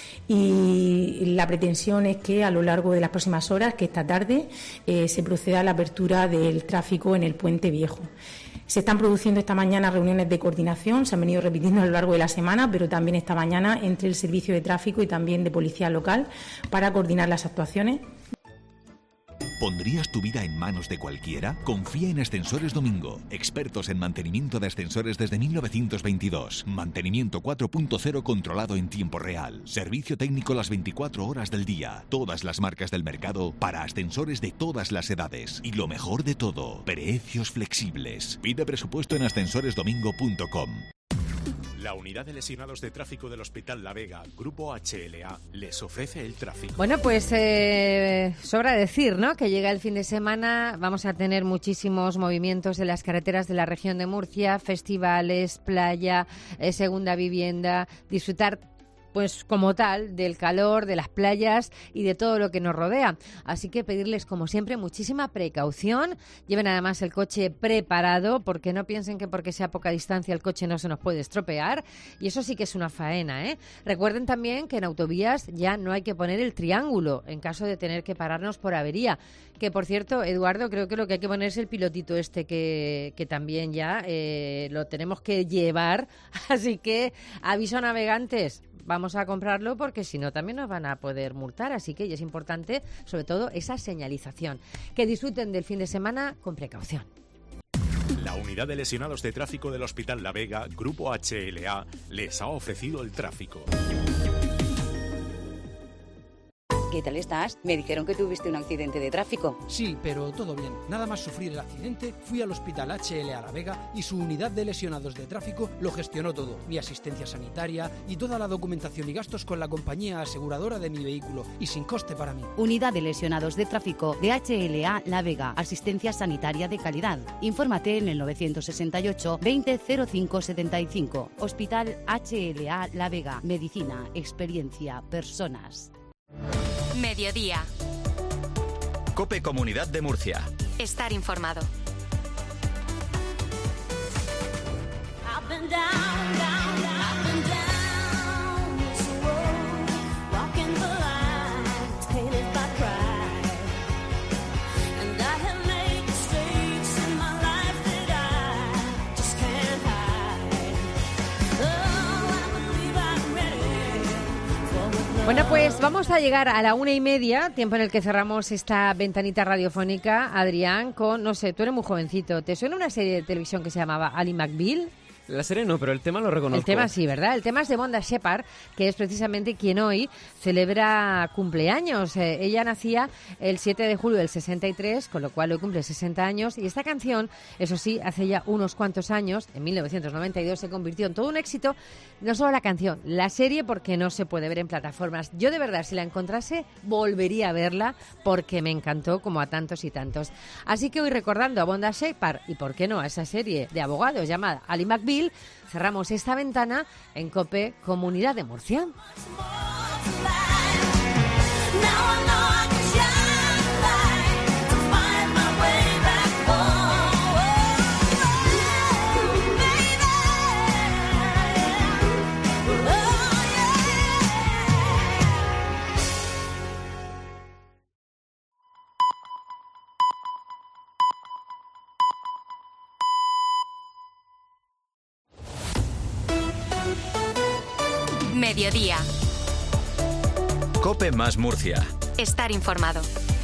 Y la pretensión es que a lo largo de las próximas horas, que esta tarde, eh, se proceda a la apertura del tráfico en el Puente Viejo. Se están produciendo esta mañana reuniones de coordinación, se han venido repitiendo a lo largo de la semana, pero también esta mañana entre el servicio de tráfico y también de policía local para coordinar las actuaciones. ¿Pondrías tu vida en manos de cualquiera? Confía en Ascensores Domingo, expertos en mantenimiento de ascensores desde mil novecientos veintidós. Mantenimiento cuatro punto cero controlado en tiempo real. Servicio técnico las veinticuatro horas del día. Todas las marcas del mercado para ascensores de todas las edades. Y lo mejor de todo, precios flexibles. Pide presupuesto en ascensores domingo punto com. La unidad de lesionados de tráfico del Hospital La Vega, Grupo H L A, les ofrece el tráfico. Bueno, pues eh, sobra decir, ¿no?, que llega el fin de semana, vamos a tener muchísimos movimientos en las carreteras de la región de Murcia, festivales, playa, eh, segunda vivienda, disfrutar pues como tal del calor, de las playas y de todo lo que nos rodea. Así que pedirles, como siempre, muchísima precaución. Lleven además el coche preparado, porque no piensen que porque sea poca distancia el coche no se nos puede estropear. Y eso sí que es una faena, ¿eh? Recuerden también que en autovías ya no hay que poner el triángulo en caso de tener que pararnos por avería. Que, por cierto, Eduardo, creo que lo que hay que poner es el pilotito este que, que también ya eh, lo tenemos que llevar. Así que aviso a navegantes, vamos a comprarlo porque si no también nos van a poder multar. Así que es importante, sobre todo, esa señalización. Que disfruten del fin de semana con precaución. La unidad de lesionados de tráfico del Hospital La Vega, Grupo H L A, les ha ofrecido el tráfico. Que ¿Qué tal estás? Me dijeron que tuviste un accidente de tráfico. Sí, pero todo bien. Nada más sufrir el accidente, fui al Hospital H L A La Vega y su unidad de lesionados de tráfico lo gestionó todo. Mi asistencia sanitaria y toda la documentación y gastos con la compañía aseguradora de mi vehículo y sin coste para mí. Unidad de lesionados de tráfico de H L A La Vega. Asistencia sanitaria de calidad. Infórmate en el novecientos sesenta y ocho veinte cero cinco setenta y cinco. Hospital H L A La Vega. Medicina, experiencia, personas. Mediodía. COPE Comunidad de Murcia. Estar informado. Bueno, pues vamos a llegar a la una y media, tiempo en el que cerramos esta ventanita radiofónica, Adrián, con, no sé, tú eres muy jovencito, ¿te suena una serie de televisión que se llamaba Ally McBeal? La serie no, pero el tema lo reconozco. El tema sí, ¿verdad? El tema es de Wanda Shepard, que es precisamente quien hoy celebra cumpleaños. Eh, ella nacía el siete de julio del sesenta y tres, con lo cual hoy cumple sesenta años. Y esta canción, eso sí, hace ya unos cuantos años, en mil novecientos noventa y dos, se convirtió en todo un éxito. No solo la canción, la serie, porque no se puede ver en plataformas. Yo, de verdad, si la encontrase, volvería a verla, porque me encantó, como a tantos y tantos. Así que hoy, recordando a Wanda Shepard, y por qué no, a esa serie de abogados llamada Ally McBeal, cerramos esta ventana en COPE Comunidad de Murcia. Mediodía. COPE más Murcia. Estar informado.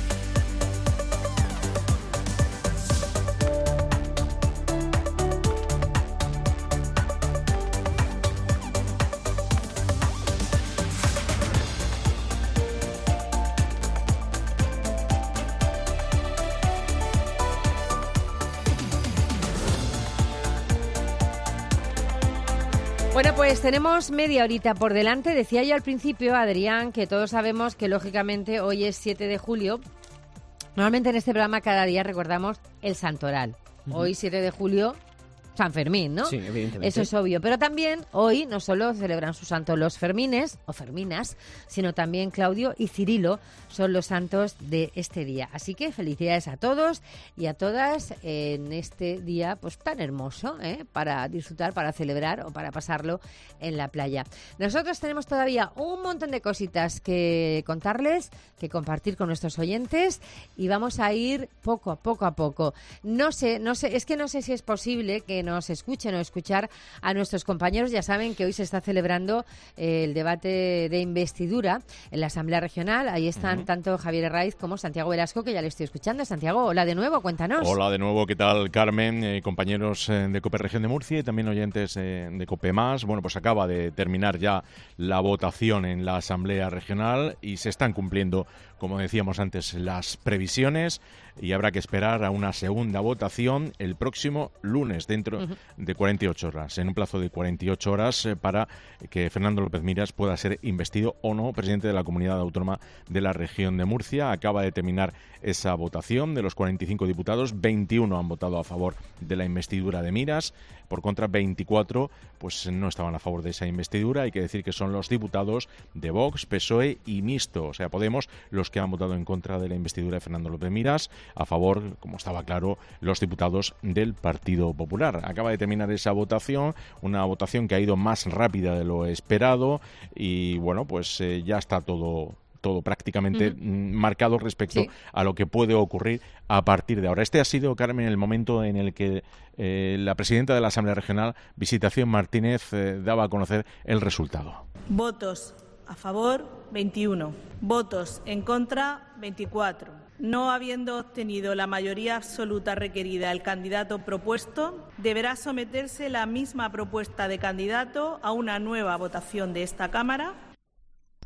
Bueno, pues tenemos media horita por delante. Decía yo al principio, Adrián, que todos sabemos que lógicamente hoy es siete de julio. Normalmente en este programa cada día recordamos el Santoral. Uh-huh. Hoy, siete de julio, San Fermín, ¿no? Sí, evidentemente. Eso es obvio. Pero también hoy no solo celebran su santo los Fermines o Ferminas, sino también Claudio y Cirilo son los santos de este día. Así que felicidades a todos y a todas en este día pues tan hermoso, ¿eh? Para disfrutar, para celebrar o para pasarlo en la playa. Nosotros tenemos todavía un montón de cositas que contarles, que compartir con nuestros oyentes y vamos a ir poco a poco a poco. No sé, no sé, es que no sé si es posible que nos escuchen o escuchar a nuestros compañeros. Ya saben que hoy se está celebrando eh, el debate de investidura en la Asamblea Regional. Ahí están uh-huh. tanto Javier Herraiz como Santiago Velasco, que ya le estoy escuchando. Santiago, hola de nuevo, cuéntanos. Hola de nuevo, ¿qué tal, Carmen? Eh, compañeros eh, de COPE Región de Murcia y también oyentes eh, de COPE Más. Bueno, pues acaba de terminar ya la votación en la Asamblea Regional y se están cumpliendo, como decíamos antes, las previsiones y habrá que esperar a una segunda votación el próximo lunes, dentro uh-huh. de cuarenta y ocho horas, en un plazo de cuarenta y ocho horas eh, para que Fernando López Miras pueda ser investido o no presidente de la Comunidad Autónoma de la Región de Murcia. Acaba de terminar esa votación. De los cuarenta y cinco diputados, veintiuno han votado a favor de la investidura de Miras. Por contra, veinticuatro pues no estaban a favor de esa investidura. Hay que decir que son los diputados de Vox, P S O E y Mixto, o sea, Podemos, los que han votado en contra de la investidura de Fernando López Miras. A favor, como estaba claro, los diputados del Partido Popular. Acaba de terminar esa votación, una votación que ha ido más rápida de lo esperado y, bueno, pues eh, ya está todo... todo prácticamente uh-huh. marcado respecto sí. a lo que puede ocurrir a partir de ahora. Este ha sido, Carmen, el momento en el que eh, la presidenta de la Asamblea Regional, Visitación Martínez, eh, daba a conocer el resultado. Votos a favor, veintiuno. Votos en contra, veinticuatro. No habiendo obtenido la mayoría absoluta requerida el candidato propuesto, deberá someterse la misma propuesta de candidato a una nueva votación de esta Cámara.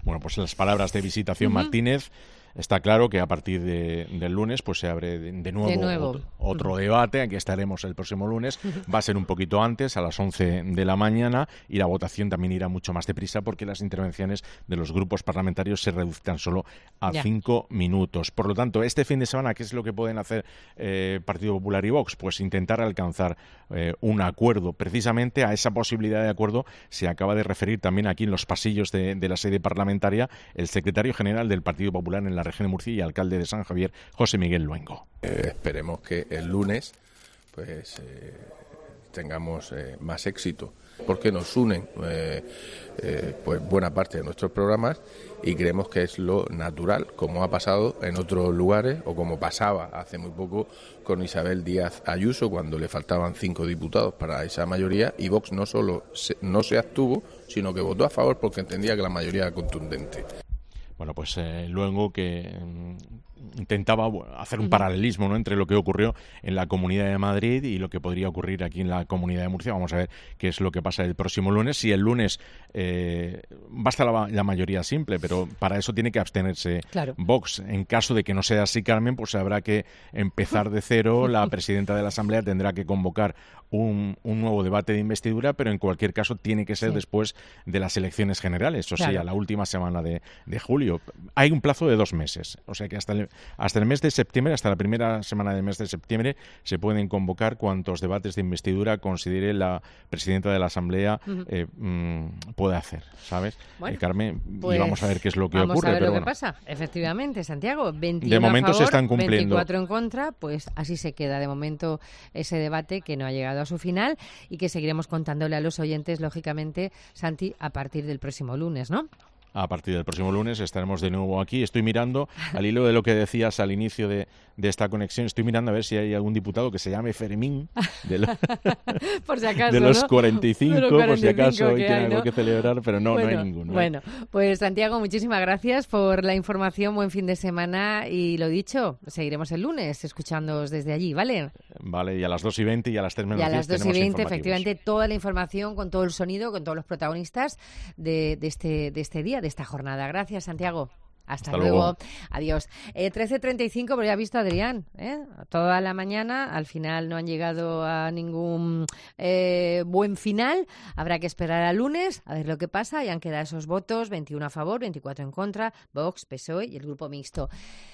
Bueno, pues las palabras de Visitación Uh-huh. Martínez. Está claro que a partir de, del lunes pues se abre de, de nuevo, De nuevo. otro, otro Uh-huh. debate. Aquí estaremos el próximo lunes. Va a ser un poquito antes, a las once de la mañana, y la votación también irá mucho más deprisa porque las intervenciones de los grupos parlamentarios se reducen solo a Ya. cinco minutos. Por lo tanto, este fin de semana, ¿qué es lo que pueden hacer eh, Partido Popular y Vox? Pues intentar alcanzar eh, un acuerdo. Precisamente a esa posibilidad de acuerdo se acaba de referir también aquí en los pasillos de, de la sede parlamentaria el secretario general del Partido Popular en la región de Murcia y alcalde de San Javier, José Miguel Luengo. Eh, esperemos que el lunes pues eh, tengamos eh, más éxito, porque nos unen eh, eh, pues buena parte de nuestros programas y creemos que es lo natural, como ha pasado en otros lugares o como pasaba hace muy poco con Isabel Díaz Ayuso, cuando le faltaban cinco diputados para esa mayoría y Vox no solo se, no se abstuvo, sino que votó a favor porque entendía que la mayoría era contundente. Bueno, pues eh, luego que mm, intentaba bueno, hacer un Ujú. paralelismo, ¿no?, entre lo que ocurrió en la Comunidad de Madrid y lo que podría ocurrir aquí en la Comunidad de Murcia. Vamos a ver qué es lo que pasa el próximo lunes. Si el lunes eh, basta la, la mayoría simple, pero para eso tiene que abstenerse Claro. Vox. En caso de que no sea así, Carmen, pues habrá que empezar de cero. La presidenta de la Asamblea tendrá que convocar un, un nuevo debate de investidura, pero en cualquier caso tiene que ser Sí. después de las elecciones generales, o Claro. sea, la última semana de, de julio. Hay un plazo de dos meses, o sea que hasta el, hasta el mes de septiembre, hasta la primera semana del mes de septiembre, se pueden convocar cuantos debates de investidura considere la presidenta de la Asamblea Ujú. eh, mm, puede hacer, ¿sabes? Bueno, Eh, Carmen, Pues y vamos a ver qué es lo que vamos ocurre. a ver pero lo que bueno. pasa. Efectivamente, Santiago, veintiuno De momento a se favor, están cumpliendo. veinticuatro en contra, pues así se queda de momento ese debate que no ha llegado a su final y que seguiremos contándole a los oyentes, lógicamente, Santi, a partir del próximo lunes, ¿no? A partir del próximo lunes estaremos de nuevo aquí. Estoy mirando, al hilo de lo que decías al inicio de, de esta conexión, estoy mirando a ver si hay algún diputado que se llame Fermín, de, lo- Por si acaso, de los ¿no? cuarenta y cinco, De los por si acaso hoy que tiene hay, algo ¿no? que celebrar, pero no, bueno, no hay ninguno. ¿eh? Bueno, pues Santiago, muchísimas gracias por la información, buen fin de semana y lo dicho, seguiremos el lunes escuchándoos desde allí, ¿vale? Vale, y a las dos y veinte y a las tres menos Y a diez las dos y tenemos veinte, informativos. efectivamente, toda la información con todo el sonido, con todos los protagonistas de, de, este, de este día, de esta jornada. Gracias, Santiago. Hasta, Hasta luego. luego. Adiós. Eh, trece treinta y cinco, pero ya ha visto Adrián. ¿eh? Toda la mañana, al final no han llegado a ningún eh, buen final. Habrá que esperar al lunes a ver lo que pasa. Y han quedado esos votos, veintiuno a favor, veinticuatro en contra, Vox, P S O E y el Grupo Mixto.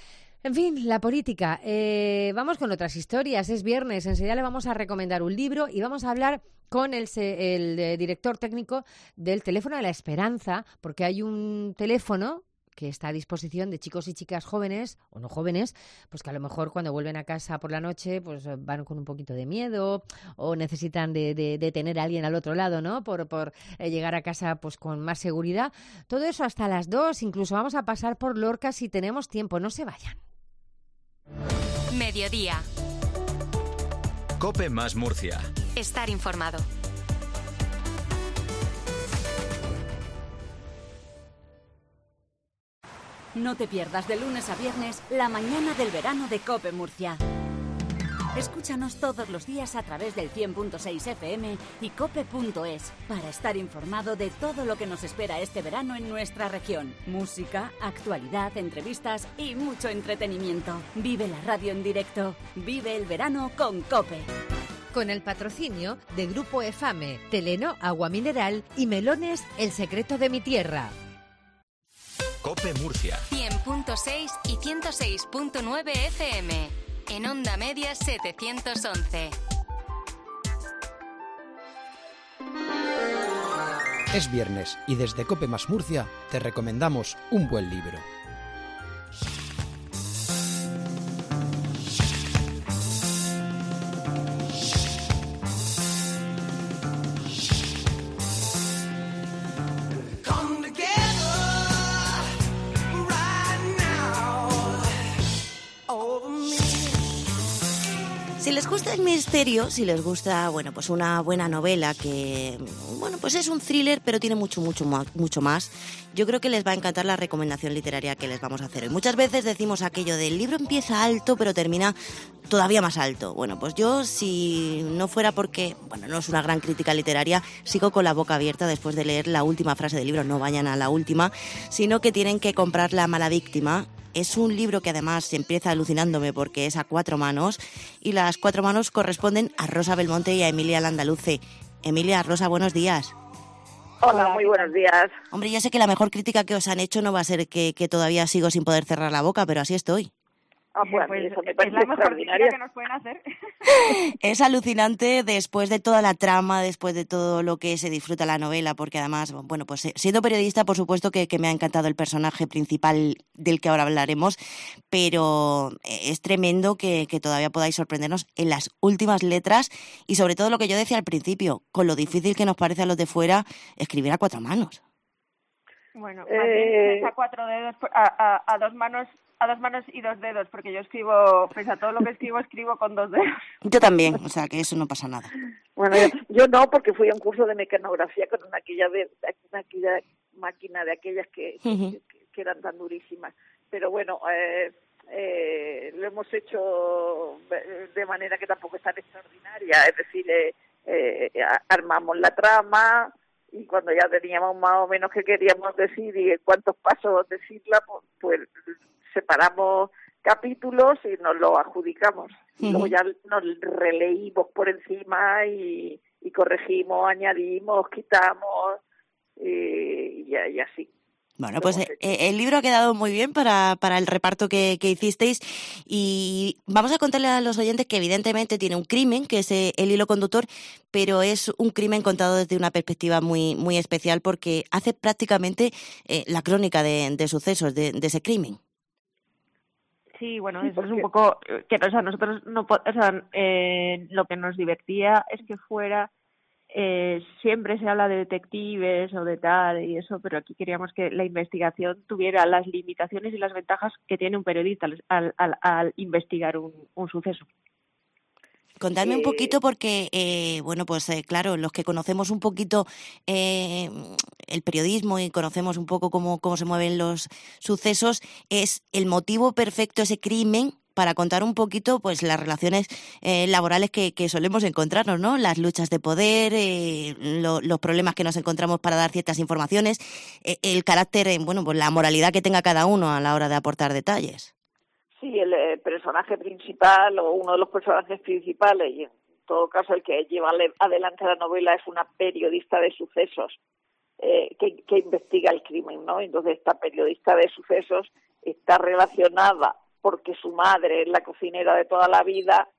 En fin, la política. Eh, vamos con otras historias. Es viernes. Enseguida le vamos a recomendar un libro y vamos a hablar con el, se- el eh, director técnico del Teléfono de la Esperanza, porque hay un teléfono que está a disposición de chicos y chicas jóvenes o no jóvenes, pues que a lo mejor cuando vuelven a casa por la noche pues van con un poquito de miedo o necesitan de, de, de tener a alguien al otro lado, ¿no? Por, por eh, llegar a casa pues con más seguridad. Todo eso hasta las dos. Incluso vamos a pasar por Lorca si tenemos tiempo. No se vayan. Mediodía. Cope más Murcia. Estar informado. No te pierdas de lunes a viernes la mañana del verano de COPE Murcia. Escúchanos todos los días a través del cien punto seis F M y cope punto es para estar informado de todo lo que nos espera este verano en nuestra región. Música, actualidad, entrevistas y mucho entretenimiento. Vive la radio en directo. Vive el verano con COPE. Con el patrocinio de Grupo EFAME, Teleno, Agua Mineral y Melones, El Secreto de mi Tierra. Cope Murcia. cien punto seis y ciento seis punto nueve F M. En Onda Media setecientos once. Es viernes y desde Cope más Murcia te recomendamos un buen libro. Si les gusta gusta el misterio, si les gusta, bueno, pues una buena novela que, bueno, pues es un thriller, pero tiene mucho, mucho, mucho más, yo creo que les va a encantar la recomendación literaria que les vamos a hacer hoy. Muchas veces decimos aquello del libro empieza alto, pero termina todavía más alto. Bueno, pues yo, si no fuera porque, bueno, no es una gran crítica literaria, sigo con la boca abierta después de leer la última frase del libro. No vayan a la última, sino que tienen que comprar La mala víctima. Es un libro que además empieza alucinándome porque es a cuatro manos y las cuatro manos corresponden a Rosa Belmonte y a Emilia Landaluce. Emilia, Rosa, buenos días. Hola, muy buenos días. Hombre, yo sé que la mejor crítica que os han hecho no va a ser que, que todavía sigo sin poder cerrar la boca, pero así estoy. Ah, pues, pues eso me es parece la mejor extraordinario. crítica que nos pueden hacer. Es alucinante después de toda la trama, después de todo lo que se disfruta la novela, porque además, bueno, pues siendo periodista, por supuesto que, que me ha encantado el personaje principal del que ahora hablaremos, pero es tremendo que, que todavía podáis sorprendernos en las últimas letras y sobre todo lo que yo decía al principio, con lo difícil que nos parece a los de fuera escribir a cuatro manos. Bueno, más Eh, bien a cuatro dedos, a, a, a dos manos, a dos manos y dos dedos, porque yo escribo, pese a todo lo que escribo, escribo con dos dedos. Yo también, o sea que eso no pasa nada. Bueno, yo, yo no, porque fui a un curso de mecanografía con una, aquella de, una aquella máquina de aquellas que, que, que eran tan durísimas. Pero bueno, eh, eh, lo hemos hecho de manera que tampoco es tan extraordinaria. Es decir, eh, eh, armamos la trama y cuando ya teníamos más o menos qué queríamos decir y en cuántos pasos decirla, pues, pues separamos capítulos y nos lo adjudicamos. Uh-huh. Luego ya nos releímos por encima y, y corregimos, añadimos, quitamos y, y, y así. Bueno, pues eh, el libro ha quedado muy bien para, para el reparto que, que hicisteis y vamos a contarle a los oyentes que evidentemente tiene un crimen, que es eh, el hilo conductor, pero es un crimen contado desde una perspectiva muy muy especial porque hace prácticamente eh, la crónica de, de sucesos de, de ese crimen. Sí, bueno, eso es un poco que, o sea, nosotros no, o sea, eh, lo que nos divertía es que fuera Eh, siempre se habla de detectives o de tal y eso, pero aquí queríamos que la investigación tuviera las limitaciones y las ventajas que tiene un periodista al, al, al investigar un, un suceso. Contadme un poquito porque, eh, bueno, pues eh, claro, los que conocemos un poquito eh, el periodismo y conocemos un poco cómo, cómo se mueven los sucesos, es el motivo perfecto ese crimen para contar un poquito pues las relaciones eh, laborales que, que solemos encontrarnos, ¿no? Las luchas de poder, eh, lo, los problemas que nos encontramos para dar ciertas informaciones, eh, el carácter, eh, bueno, pues la moralidad que tenga cada uno a la hora de aportar detalles. Sí, el eh, personaje principal o uno de los personajes principales y en todo caso el que lleva adelante la novela es una periodista de sucesos eh, que, que investiga el crimen, ¿no? Entonces esta periodista de sucesos está relacionada porque su madre es la cocinera de toda la vida,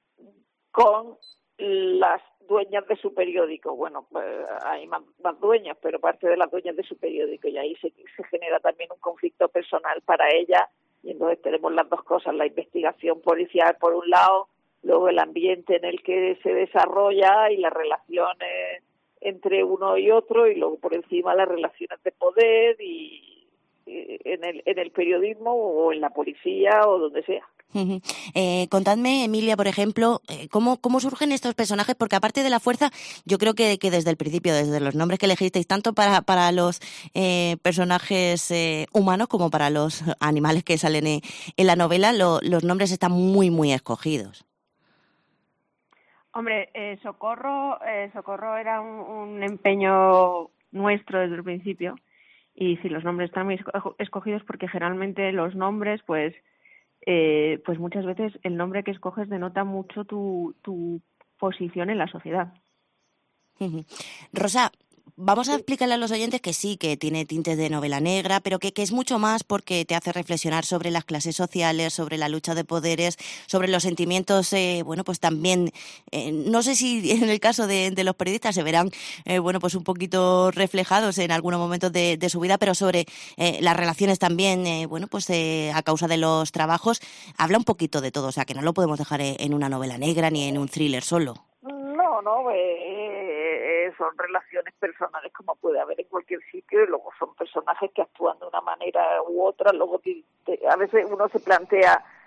con las dueñas de su periódico. Bueno, pues hay más, más dueñas, pero parte de las dueñas de su periódico, y ahí se, se genera también un conflicto personal para ella, y entonces tenemos las dos cosas, la investigación policial por un lado, luego el ambiente en el que se desarrolla y las relaciones entre uno y otro, y luego por encima las relaciones de poder y en el en el periodismo o en la policía o donde sea. Uh-huh. Eh, contadme, Emilia, por ejemplo, eh, ¿cómo, cómo surgen estos personajes? Porque aparte de la fuerza, yo creo que, que desde el principio, desde los nombres que elegisteis, tanto para, para los eh, personajes eh, humanos como para los animales que salen en, en la novela, lo, los nombres están muy, muy escogidos. Hombre, eh, Socorro, eh, Socorro era un, un empeño nuestro desde el principio. Y sí, los nombres están muy escogidos porque generalmente los nombres, pues, eh, pues muchas veces el nombre que escoges denota mucho tu, tu posición en la sociedad. Uh-huh. Rosa, vamos a explicarle a los oyentes que sí, que tiene tintes de novela negra, pero que, que es mucho más porque te hace reflexionar sobre las clases sociales, sobre la lucha de poderes, sobre los sentimientos, eh, bueno, pues también, eh, no sé si en el caso de, de los periodistas se verán, eh, bueno, pues un poquito reflejados en algunos momentos de, de su vida, pero sobre eh, las relaciones también, eh, bueno, pues eh, a causa de los trabajos, habla un poquito de todo, o sea, que no lo podemos dejar en una novela negra ni en un thriller solo. No, no, eh, son relaciones personales como puede haber en cualquier sitio y luego son personajes que actúan de una manera u otra. Luego te, te, a veces uno se plantea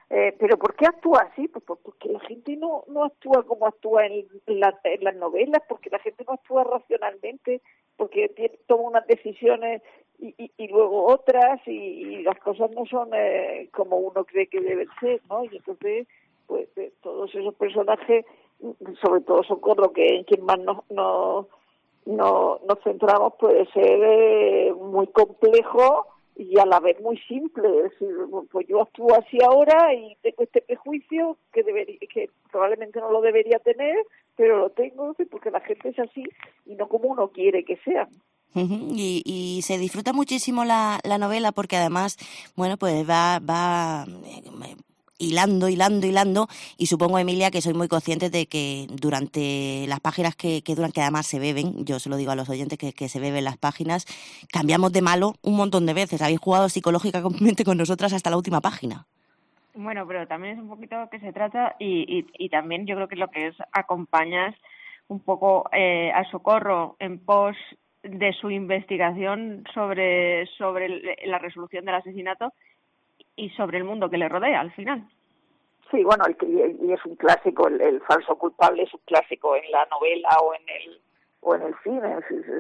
Eh, ¿Pero por qué actúa así? Pues porque la gente no, no actúa como actúa en, la, en las novelas, porque la gente no actúa racionalmente, porque tiene, toma unas decisiones y, y, y luego otras, y, y las cosas no son eh, como uno cree que deben ser, ¿no? Y entonces, pues eh, todos esos personajes, sobre todo Socorro, que en quien más nos, nos, nos, nos centramos, puede ser eh, muy complejo y a la vez muy simple. Es decir, pues yo actúo así ahora y tengo este prejuicio que debería, que probablemente no lo debería tener, pero lo tengo porque la gente es así y no como uno quiere que sea. Uh-huh. Y, y se disfruta muchísimo la, la novela porque además, bueno, pues va va eh, hilando, hilando, hilando, y supongo, Emilia, que soy muy consciente de que durante las páginas que, que duran, que además se beben, yo se lo digo a los oyentes que, que se beben las páginas, cambiamos de malo un montón de veces. Habéis jugado psicológicamente con nosotras hasta la última página. Bueno, pero también es un poquito que se trata y, y, y también yo creo que lo que es acompañas un poco eh, a Socorro en pos de su investigación sobre, sobre la resolución del asesinato y sobre el mundo que le rodea al final. Sí, bueno, el, y es un clásico, el, el falso culpable es un clásico en la novela o en el o en el cine,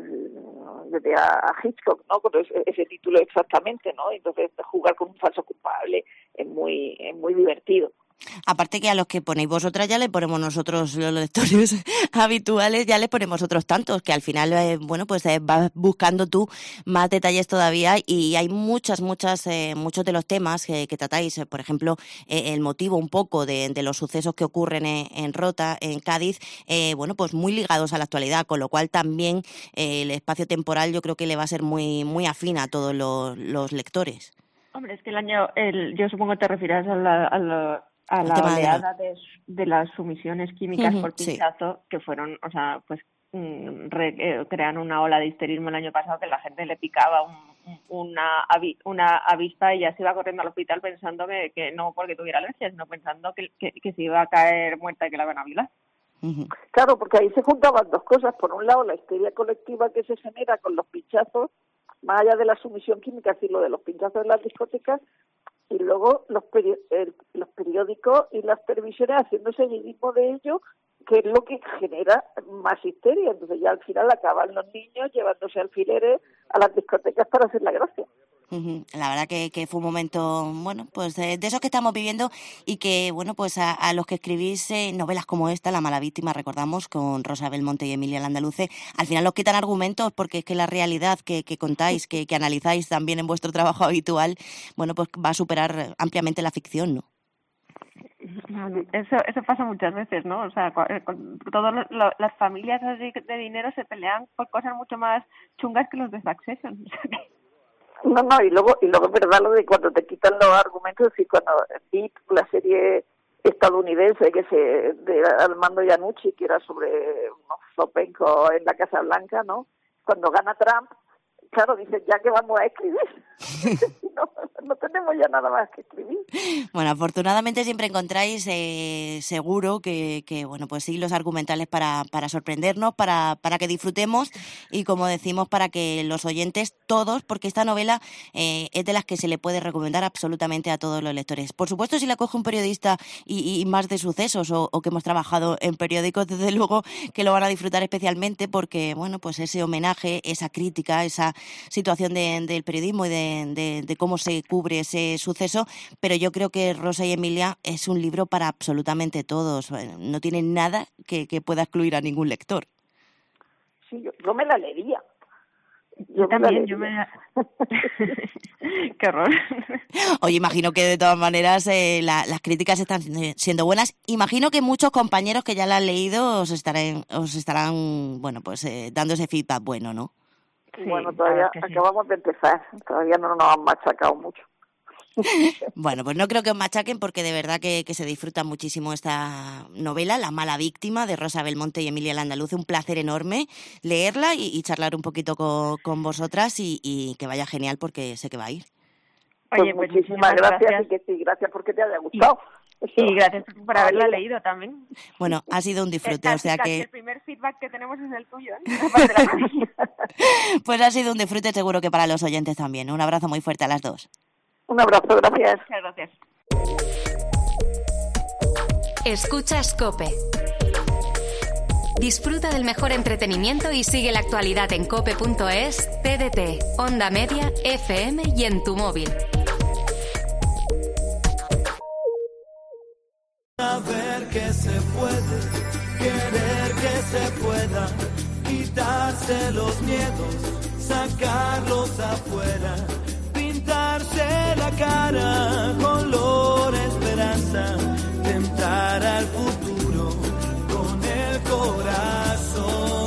desde a Hitchcock, ¿no? Con ese, ese título exactamente, ¿no? Entonces jugar con un falso culpable es muy es muy divertido. Aparte que a los que ponéis vosotras ya le ponemos nosotros, los lectores habituales, ya le ponemos otros tantos, que al final, eh, bueno, pues eh, vas buscando tú más detalles todavía, y hay muchas, muchas, eh, muchos de los temas que, que tratáis, eh, por ejemplo, eh, el motivo un poco de, de los sucesos que ocurren en, en Rota, en Cádiz, eh, bueno, pues muy ligados a la actualidad, con lo cual también eh, el espacio temporal yo creo que le va a ser muy, muy afín a todos los, los lectores. Hombre, es que el año, el, yo supongo que te refieres a la... A la... a la oleada de, de las sumisiones químicas uh-huh, por pinchazo, sí, que fueron, o sea, pues re, eh, crean una ola de histerismo el año pasado que la gente le picaba un, una, avi, una avispa y ya se iba corriendo al hospital pensando que, que no porque tuviera alergia, sino pensando que, que, que se iba a caer muerta y que la iban a violar. Uh-huh. Claro, porque ahí se juntaban dos cosas. Por un lado, la histeria colectiva que se genera con los pinchazos, más allá de la sumisión química, es decir, lo de los pinchazos en las discotecas, y luego los, peri- el, los periódicos y las televisiones haciendo seguidismo de ello, que es lo que genera más histeria. Entonces ya al final acaban los niños llevándose alfileres a las discotecas para hacer la gracia. Uh-huh. La verdad que, que fue un momento, bueno, pues de, de esos que estamos viviendo, y que, bueno, pues a, a los que escribís eh, novelas como esta, La mala víctima, recordamos, con Rosa Belmonte y Emilia Landaluce, al final os quitan argumentos, porque es que la realidad que, que contáis, que, que analizáis también en vuestro trabajo habitual, bueno, pues va a superar ampliamente la ficción, ¿no? Eso eso pasa muchas veces, ¿no? O sea, con todas las familias así de dinero se pelean por cosas mucho más chungas que los de Succession. No, no, y luego y luego es verdad lo de cuando te quitan los argumentos, y cuando V I P, la serie estadounidense que se de Armando Iannucci, que era sobre unos zopencos en la Casa Blanca, ¿no? Cuando gana Trump, claro, dicen, ya que vamos a escribir. no, no tenemos ya nada más que escribir. Bueno, afortunadamente siempre encontráis eh, seguro que, que, bueno, pues sí, los argumentales para, para sorprendernos, para, para que disfrutemos, y como decimos, para que los oyentes, todos, porque esta novela eh, es de las que se le puede recomendar absolutamente a todos los lectores. Por supuesto, si la coge un periodista y, y más de sucesos, o, o que hemos trabajado en periódicos, desde luego que lo van a disfrutar especialmente, porque, bueno, pues ese homenaje, esa crítica, esa situación de, del periodismo y de, de, de cómo se cubre ese suceso, pero yo creo que Rosa y Emilia es un libro para absolutamente todos, no tiene nada que, que pueda excluir a ningún lector. Sí, yo, yo me la leería. Yo, yo también, yo me... Qué horror. Oye, imagino que de todas maneras eh, la, las críticas están siendo buenas. Imagino que muchos compañeros que ya la han leído os estarán, os estarán bueno, pues eh, dando ese feedback bueno, ¿no? Sí, bueno, todavía acabamos sí. de empezar, todavía no nos han machacado mucho. Bueno, pues no creo que os machaquen, porque de verdad que, que se disfruta muchísimo esta novela, La mala víctima, de Rosa Belmonte y Emilia Landaluce. Un placer enorme leerla y, y charlar un poquito con, con vosotras, y, y que vaya genial, porque sé que va a ir. Oye, pues, pues muchísimas gracias, gracias y que sí, gracias porque te haya gustado. Y, y gracias por haberla leído también. Bueno, ha sido un disfrute, o sea que... El primer feedback que tenemos es el tuyo, ¿eh? Pues ha sido un disfrute, seguro que para los oyentes también. Un abrazo muy fuerte a las dos. Un abrazo, gracias. Muchas gracias. Escuchas COPE. Disfruta del mejor entretenimiento y sigue la actualidad en cope punto es, T D T, Onda Media, F M y en tu móvil. Saber que se puede, querer que se pueda, quitarse los miedos, sacarlos afuera, pintarse la cara, color esperanza, tentar al futuro con el corazón.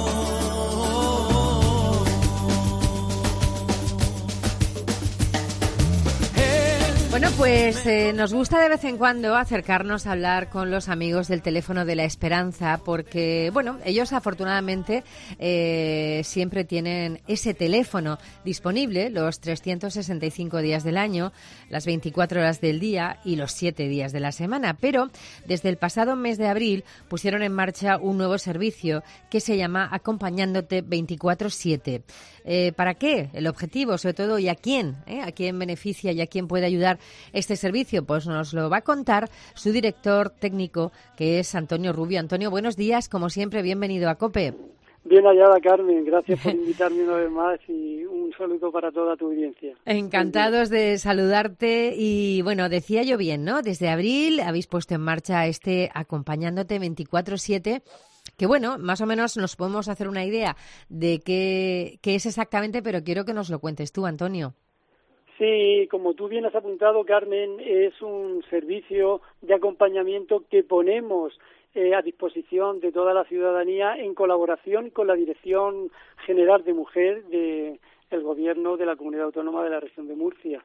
Bueno, pues eh, nos gusta de vez en cuando acercarnos a hablar con los amigos del teléfono de la esperanza porque, bueno, ellos afortunadamente eh, siempre tienen ese teléfono disponible los trescientos sesenta y cinco días del año, las veinticuatro horas del día y los siete días de la semana. Pero desde el pasado mes de abril pusieron en marcha un nuevo servicio que se llama Acompañándote veinticuatro siete. Eh, ¿Para qué? El objetivo, sobre todo, y a quién, ¿eh? ¿A quién beneficia y a quién puede ayudar este servicio? Pues nos lo va a contar su director técnico, que es Antonio Rubio. Antonio, buenos días, como siempre, bienvenido a COPE. Bien hallada, Carmen, gracias por invitarme una vez más y un saludo para toda tu audiencia. Encantados de saludarte y, bueno, decía yo bien, ¿no? Desde abril habéis puesto en marcha este Acompañándote veinticuatro siete, que bueno, más o menos nos podemos hacer una idea de qué, qué es exactamente, pero quiero que nos lo cuentes tú, Antonio. Sí, como tú bien has apuntado, Carmen, es un servicio de acompañamiento que ponemos eh, a disposición de toda la ciudadanía en colaboración con la Dirección General de Mujer del Gobierno de la Comunidad Autónoma de la Región de Murcia.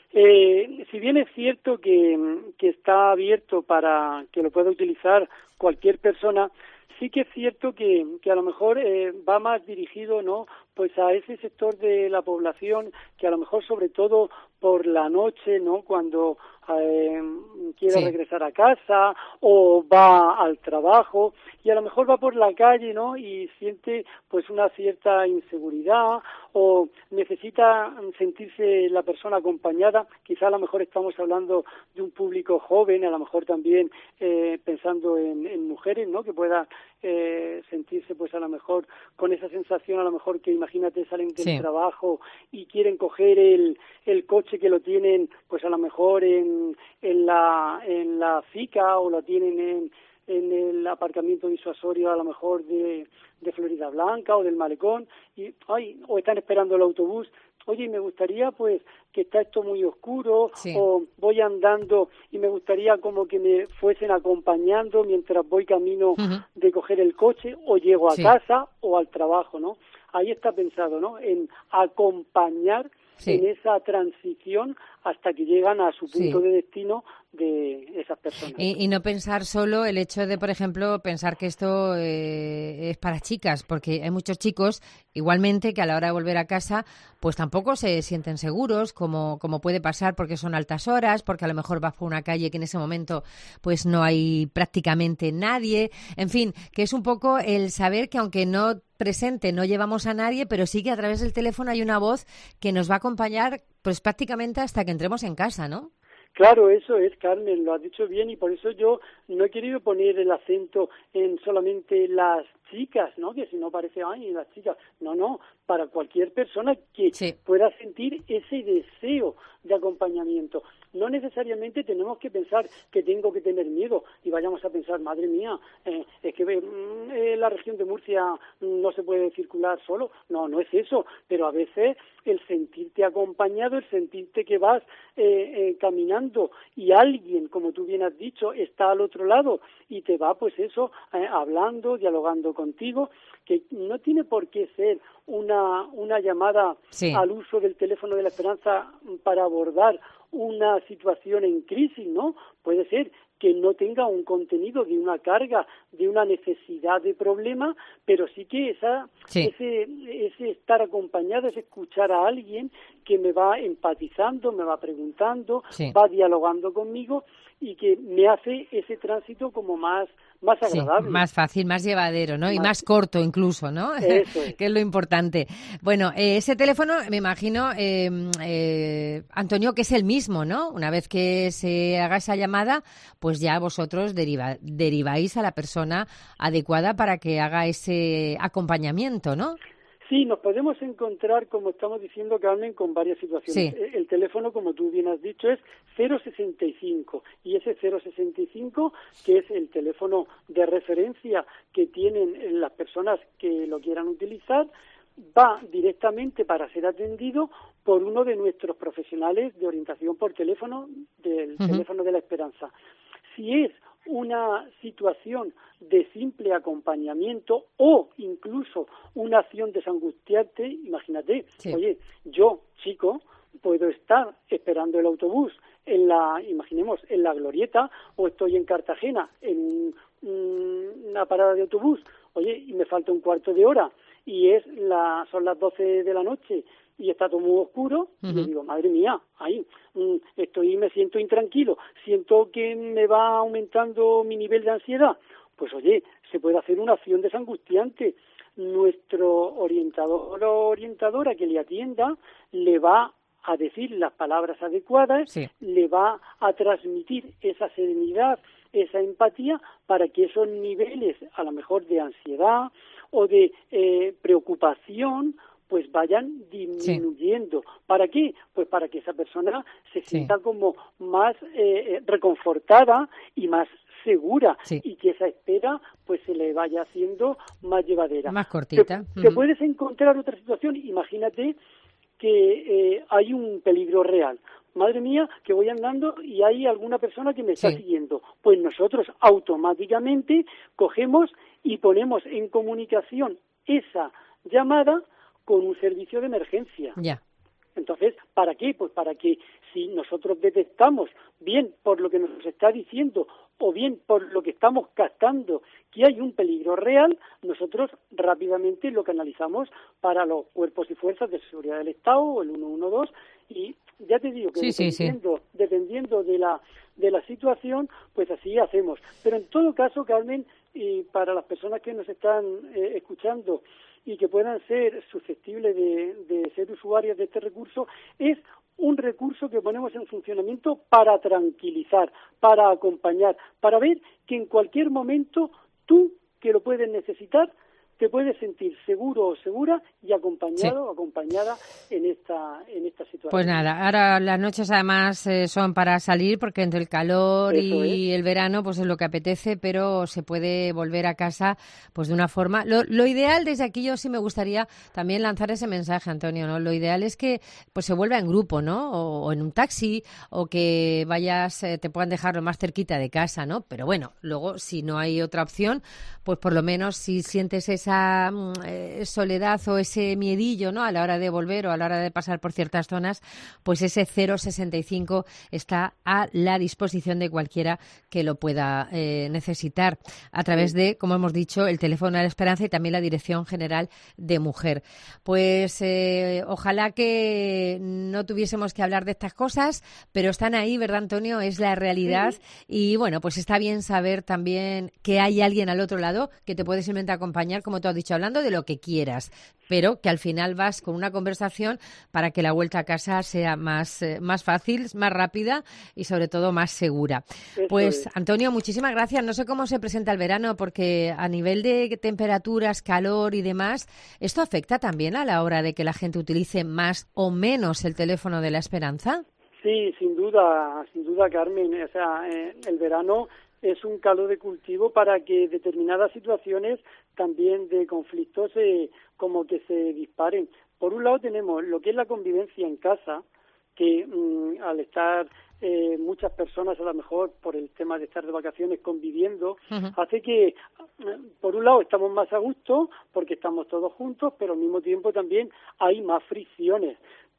Eh, si bien es cierto que, que está abierto para que lo pueda utilizar cualquier persona, sí que es cierto que, que a lo mejor eh, va más dirigido, ¿no?, pues a ese sector de la población que a lo mejor, sobre todo por la noche, ¿no?, cuando eh, quiere sí. regresar a casa o va al trabajo y a lo mejor va por la calle, ¿no?, y siente pues una cierta inseguridad o necesita sentirse la persona acompañada. Quizá a lo mejor estamos hablando de un público joven, a lo mejor también eh, pensando en, en mujeres, ¿no?, que pueda eh, sentirse pues a lo mejor con esa sensación, a lo mejor que imagínate salen del sí. trabajo y quieren coger el, el coche que lo tienen pues a lo mejor en, en la en la FICA o lo tienen en, en el aparcamiento disuasorio a lo mejor de, de Florida Blanca o del Malecón y ay, o están esperando el autobús. Oye, me gustaría pues que está esto muy oscuro sí. o voy andando y me gustaría como que me fuesen acompañando mientras voy camino uh-huh. de coger el coche o llego a sí. casa o al trabajo, ¿no? Ahí está pensado, ¿no?, en acompañar sí. en esa transición hasta que llegan a su punto sí. de destino de esas personas. Y, y no pensar solo el hecho de, por ejemplo, pensar que esto eh, es para chicas, porque hay muchos chicos, igualmente, que a la hora de volver a casa, pues tampoco se sienten seguros, como, como puede pasar, porque son altas horas, porque a lo mejor vas por una calle que en ese momento pues no hay prácticamente nadie. En fin, que es un poco el saber que aunque no presente, no llevamos a nadie, pero sí que a través del teléfono hay una voz que nos va a acompañar pues prácticamente hasta que entremos en casa, ¿no? Claro, eso es, Carmen, lo has dicho bien y por eso yo no he querido poner el acento en solamente las chicas, ¿no?, que si no parece, ay, las chicas, no, no, para cualquier persona que sí. pueda sentir ese deseo de acompañamiento. No necesariamente tenemos que pensar que tengo que tener miedo y vayamos a pensar, madre mía, eh, es que en eh, la región de Murcia no se puede circular solo. No, no es eso, pero a veces el sentirte acompañado, el sentirte que vas eh, eh, caminando y alguien, como tú bien has dicho, está al otro lado y te va, pues eso, eh, hablando, dialogando contigo, que no tiene por qué ser una, una llamada sí. al uso del teléfono de la esperanza para abordar una situación en crisis, ¿no? Puede ser que no tenga un contenido de una carga, de una necesidad de problema, pero sí que esa, sí. ese, ese estar acompañado, ese escuchar a alguien que me va empatizando, me va preguntando, sí. va dialogando conmigo y que me hace ese tránsito como más más agradable. Sí, más fácil, más llevadero, ¿no? Más... Y más corto incluso, ¿no? Eso es. Que es lo importante. Bueno, eh, ese teléfono, me imagino, eh, eh, Antonio, que es el mismo mismo, ¿no? Una vez que se haga esa llamada, pues ya vosotros deriva, deriváis a la persona adecuada para que haga ese acompañamiento, ¿no? Sí, nos podemos encontrar, como estamos diciendo, Carmen, con varias situaciones. Sí. El teléfono, como tú bien has dicho, es cero sesenta y cinco, y ese cero sesenta y cinco, que es el teléfono de referencia que tienen las personas que lo quieran utilizar, va directamente para ser atendido por uno de nuestros profesionales de orientación por teléfono, del uh-huh. teléfono de la Esperanza. Si es una situación de simple acompañamiento o incluso una acción desangustiante, imagínate, sí. oye, yo, chico, puedo estar esperando el autobús en la, imaginemos, en la Glorieta, o estoy en Cartagena en un, una parada de autobús, oye, y me falta un cuarto de hora, y es la, son las doce de la noche, y está todo muy oscuro, uh-huh. y le digo, madre mía, ahí, estoy, me siento intranquilo, siento que me va aumentando mi nivel de ansiedad. Pues oye, se puede hacer una acción desangustiante. Nuestro orientador o orientadora que le atienda le va a decir las palabras adecuadas, sí. le va a transmitir esa serenidad, esa empatía, para que esos niveles, a lo mejor de ansiedad o de eh, preocupación, pues vayan disminuyendo. Sí. ¿Para qué? Pues para que esa persona se sienta sí. como más eh, reconfortada y más segura, sí. y que esa espera pues se le vaya haciendo más llevadera. Más cortita. Te, uh-huh. te puedes encontrar otra situación, imagínate que eh, hay un peligro real. Madre mía, que voy andando y hay alguna persona que me está sí. siguiendo. Pues nosotros automáticamente cogemos y ponemos en comunicación esa llamada con un servicio de emergencia. Ya. Entonces, ¿para qué? Pues para que si nosotros detectamos, bien por lo que nos está diciendo o bien por lo que estamos captando, que hay un peligro real, nosotros rápidamente lo canalizamos para los cuerpos y fuerzas de seguridad del Estado o el uno uno dos, y ya te digo que sí, dependiendo, sí, sí. dependiendo de la de la situación, pues así hacemos. Pero en todo caso, Carmen, y para las personas que nos están eh, escuchando y que puedan ser susceptibles de, de ser usuarias de este recurso, es un recurso que ponemos en funcionamiento para tranquilizar, para acompañar, para ver que en cualquier momento tú, que lo puedes necesitar, te puedes sentir seguro o segura y acompañado o sí. acompañada en esta en esta situación. Pues nada, ahora las noches además eh, son para salir, porque entre el calor Eso y es. el verano pues es lo que apetece, pero se puede volver a casa pues de una forma. Lo, lo ideal, desde aquí yo sí me gustaría también lanzar ese mensaje, Antonio, ¿no? Lo ideal es que pues se vuelva en grupo, ¿no? O, o en un taxi, o que vayas, eh, te puedan dejar lo más cerquita de casa, ¿no? Pero bueno, luego si no hay otra opción, pues por lo menos si sientes esa esa eh, soledad o ese miedillo, ¿no?, a la hora de volver o a la hora de pasar por ciertas zonas, pues ese cero sesenta y cinco está a la disposición de cualquiera que lo pueda eh, necesitar, a través de, como hemos dicho, el teléfono de la Esperanza y también la Dirección General de Mujer. Pues eh, ojalá que no tuviésemos que hablar de estas cosas, pero están ahí, ¿verdad, Antonio? Es la realidad. Sí. Y bueno, pues está bien saber también que hay alguien al otro lado que te puede simplemente acompañar, como tú has dicho, hablando de lo que quieras, pero que al final vas con una conversación para que la vuelta a casa sea más, eh, más fácil, más rápida y sobre todo más segura. Eso pues es. Antonio, muchísimas gracias. No sé cómo se presenta el verano, porque a nivel de temperaturas, calor y demás, ¿esto afecta también a la hora de que la gente utilice más o menos el teléfono de la Esperanza? Sí, sin duda, sin duda, Carmen. O sea, eh, el verano es un caldo de cultivo para que determinadas situaciones también de conflictos eh, como que se disparen. Por un lado tenemos lo que es la convivencia en casa, que mmm, al estar eh, muchas personas a lo mejor por el tema de estar de vacaciones conviviendo, uh-huh. hace que por un lado estamos más a gusto porque estamos todos juntos, pero al mismo tiempo también hay más fricciones.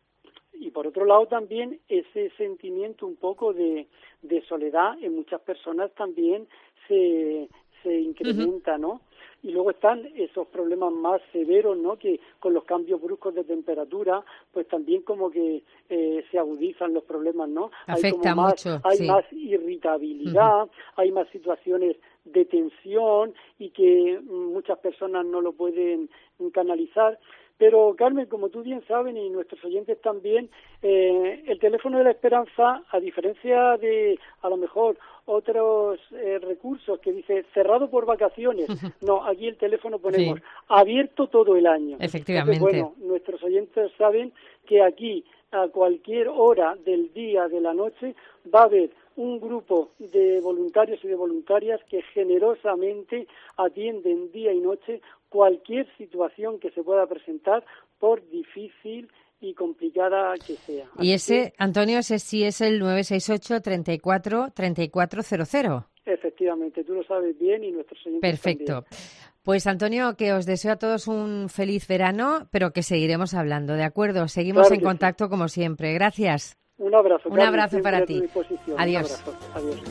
Y por otro lado también ese sentimiento un poco de, de soledad en muchas personas también se, se incrementa, uh-huh. ¿no? Y luego están esos problemas más severos, ¿no?, que con los cambios bruscos de temperatura, pues también como que eh, se agudizan los problemas, ¿no? Afecta hay como más, mucho, hay sí. más irritabilidad, uh-huh. hay más situaciones de tensión y que muchas personas no lo pueden canalizar. Pero, Carmen, como tú bien sabes, y nuestros oyentes también, eh, el teléfono de la esperanza, a diferencia de, a lo mejor, otros eh, recursos que dice cerrado por vacaciones, no, aquí el teléfono ponemos sí. abierto todo el año. Efectivamente. Entonces, bueno, nuestros oyentes saben que aquí, a cualquier hora del día, de la noche, va a haber un grupo de voluntarios y de voluntarias que generosamente atienden día y noche cualquier situación que se pueda presentar, por difícil y complicada que sea. Y ese, Antonio, ese sí es el nueve seis ocho, treinta y cuatro, treinta y cuatro cero cero. Efectivamente, tú lo sabes bien y nuestros oyentes Perfecto. también. Pues, Antonio, que os deseo a todos un feliz verano, pero que seguiremos hablando, ¿de acuerdo? Seguimos claro en contacto sí. como siempre. Gracias. Un abrazo. Un Carmen, abrazo para ti. Adiós. Un abrazo. Adiós.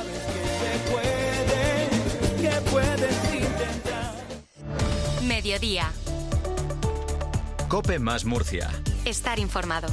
Mediodía. COPE más Murcia. Estar informado.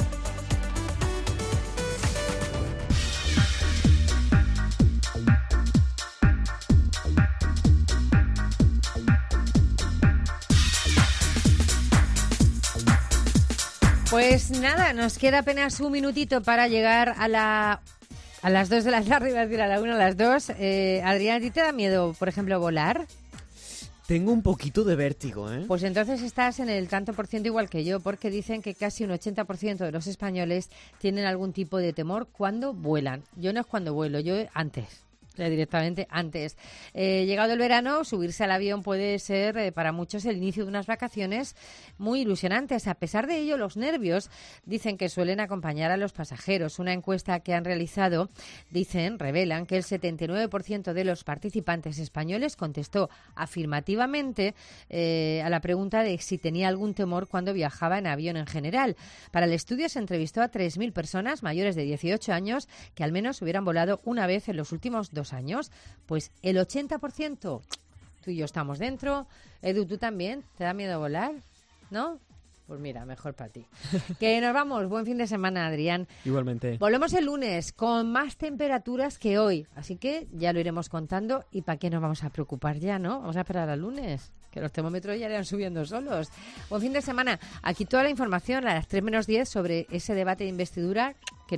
Pues nada, nos queda apenas un minutito para llegar a la a las dos de la tarde, iba a decir a la una, a las dos. Eh, Adrián, ¿a ti te da miedo, por ejemplo, volar? Tengo un poquito de vértigo, ¿eh? Pues entonces estás en el tanto por ciento igual que yo, porque dicen que casi un ochenta por ciento de los españoles tienen algún tipo de temor cuando vuelan. Yo no es cuando vuelo, yo antes. Directamente antes. Eh, llegado el verano, subirse al avión puede ser eh, para muchos el inicio de unas vacaciones muy ilusionantes. A pesar de ello, los nervios dicen que suelen acompañar a los pasajeros. Una encuesta que han realizado, dicen, revelan que el setenta y nueve por ciento de los participantes españoles contestó afirmativamente eh, a la pregunta de si tenía algún temor cuando viajaba en avión en general. Para el estudio se entrevistó a tres mil personas mayores de dieciocho años que al menos hubieran volado una vez en los últimos dos años. Pues el ochenta por ciento, tú y yo estamos dentro. Edu, ¿tú también? ¿Te da miedo volar? ¿No? Pues mira, mejor para ti. Que nos vamos. Buen fin de semana, Adrián. Igualmente. Volvemos el lunes con más temperaturas que hoy. Así que ya lo iremos contando. ¿Y para qué nos vamos a preocupar ya, no? Vamos a esperar al lunes, que los termómetros ya irán subiendo solos. Buen fin de semana. Aquí toda la información a las tres menos diez sobre ese debate de investidura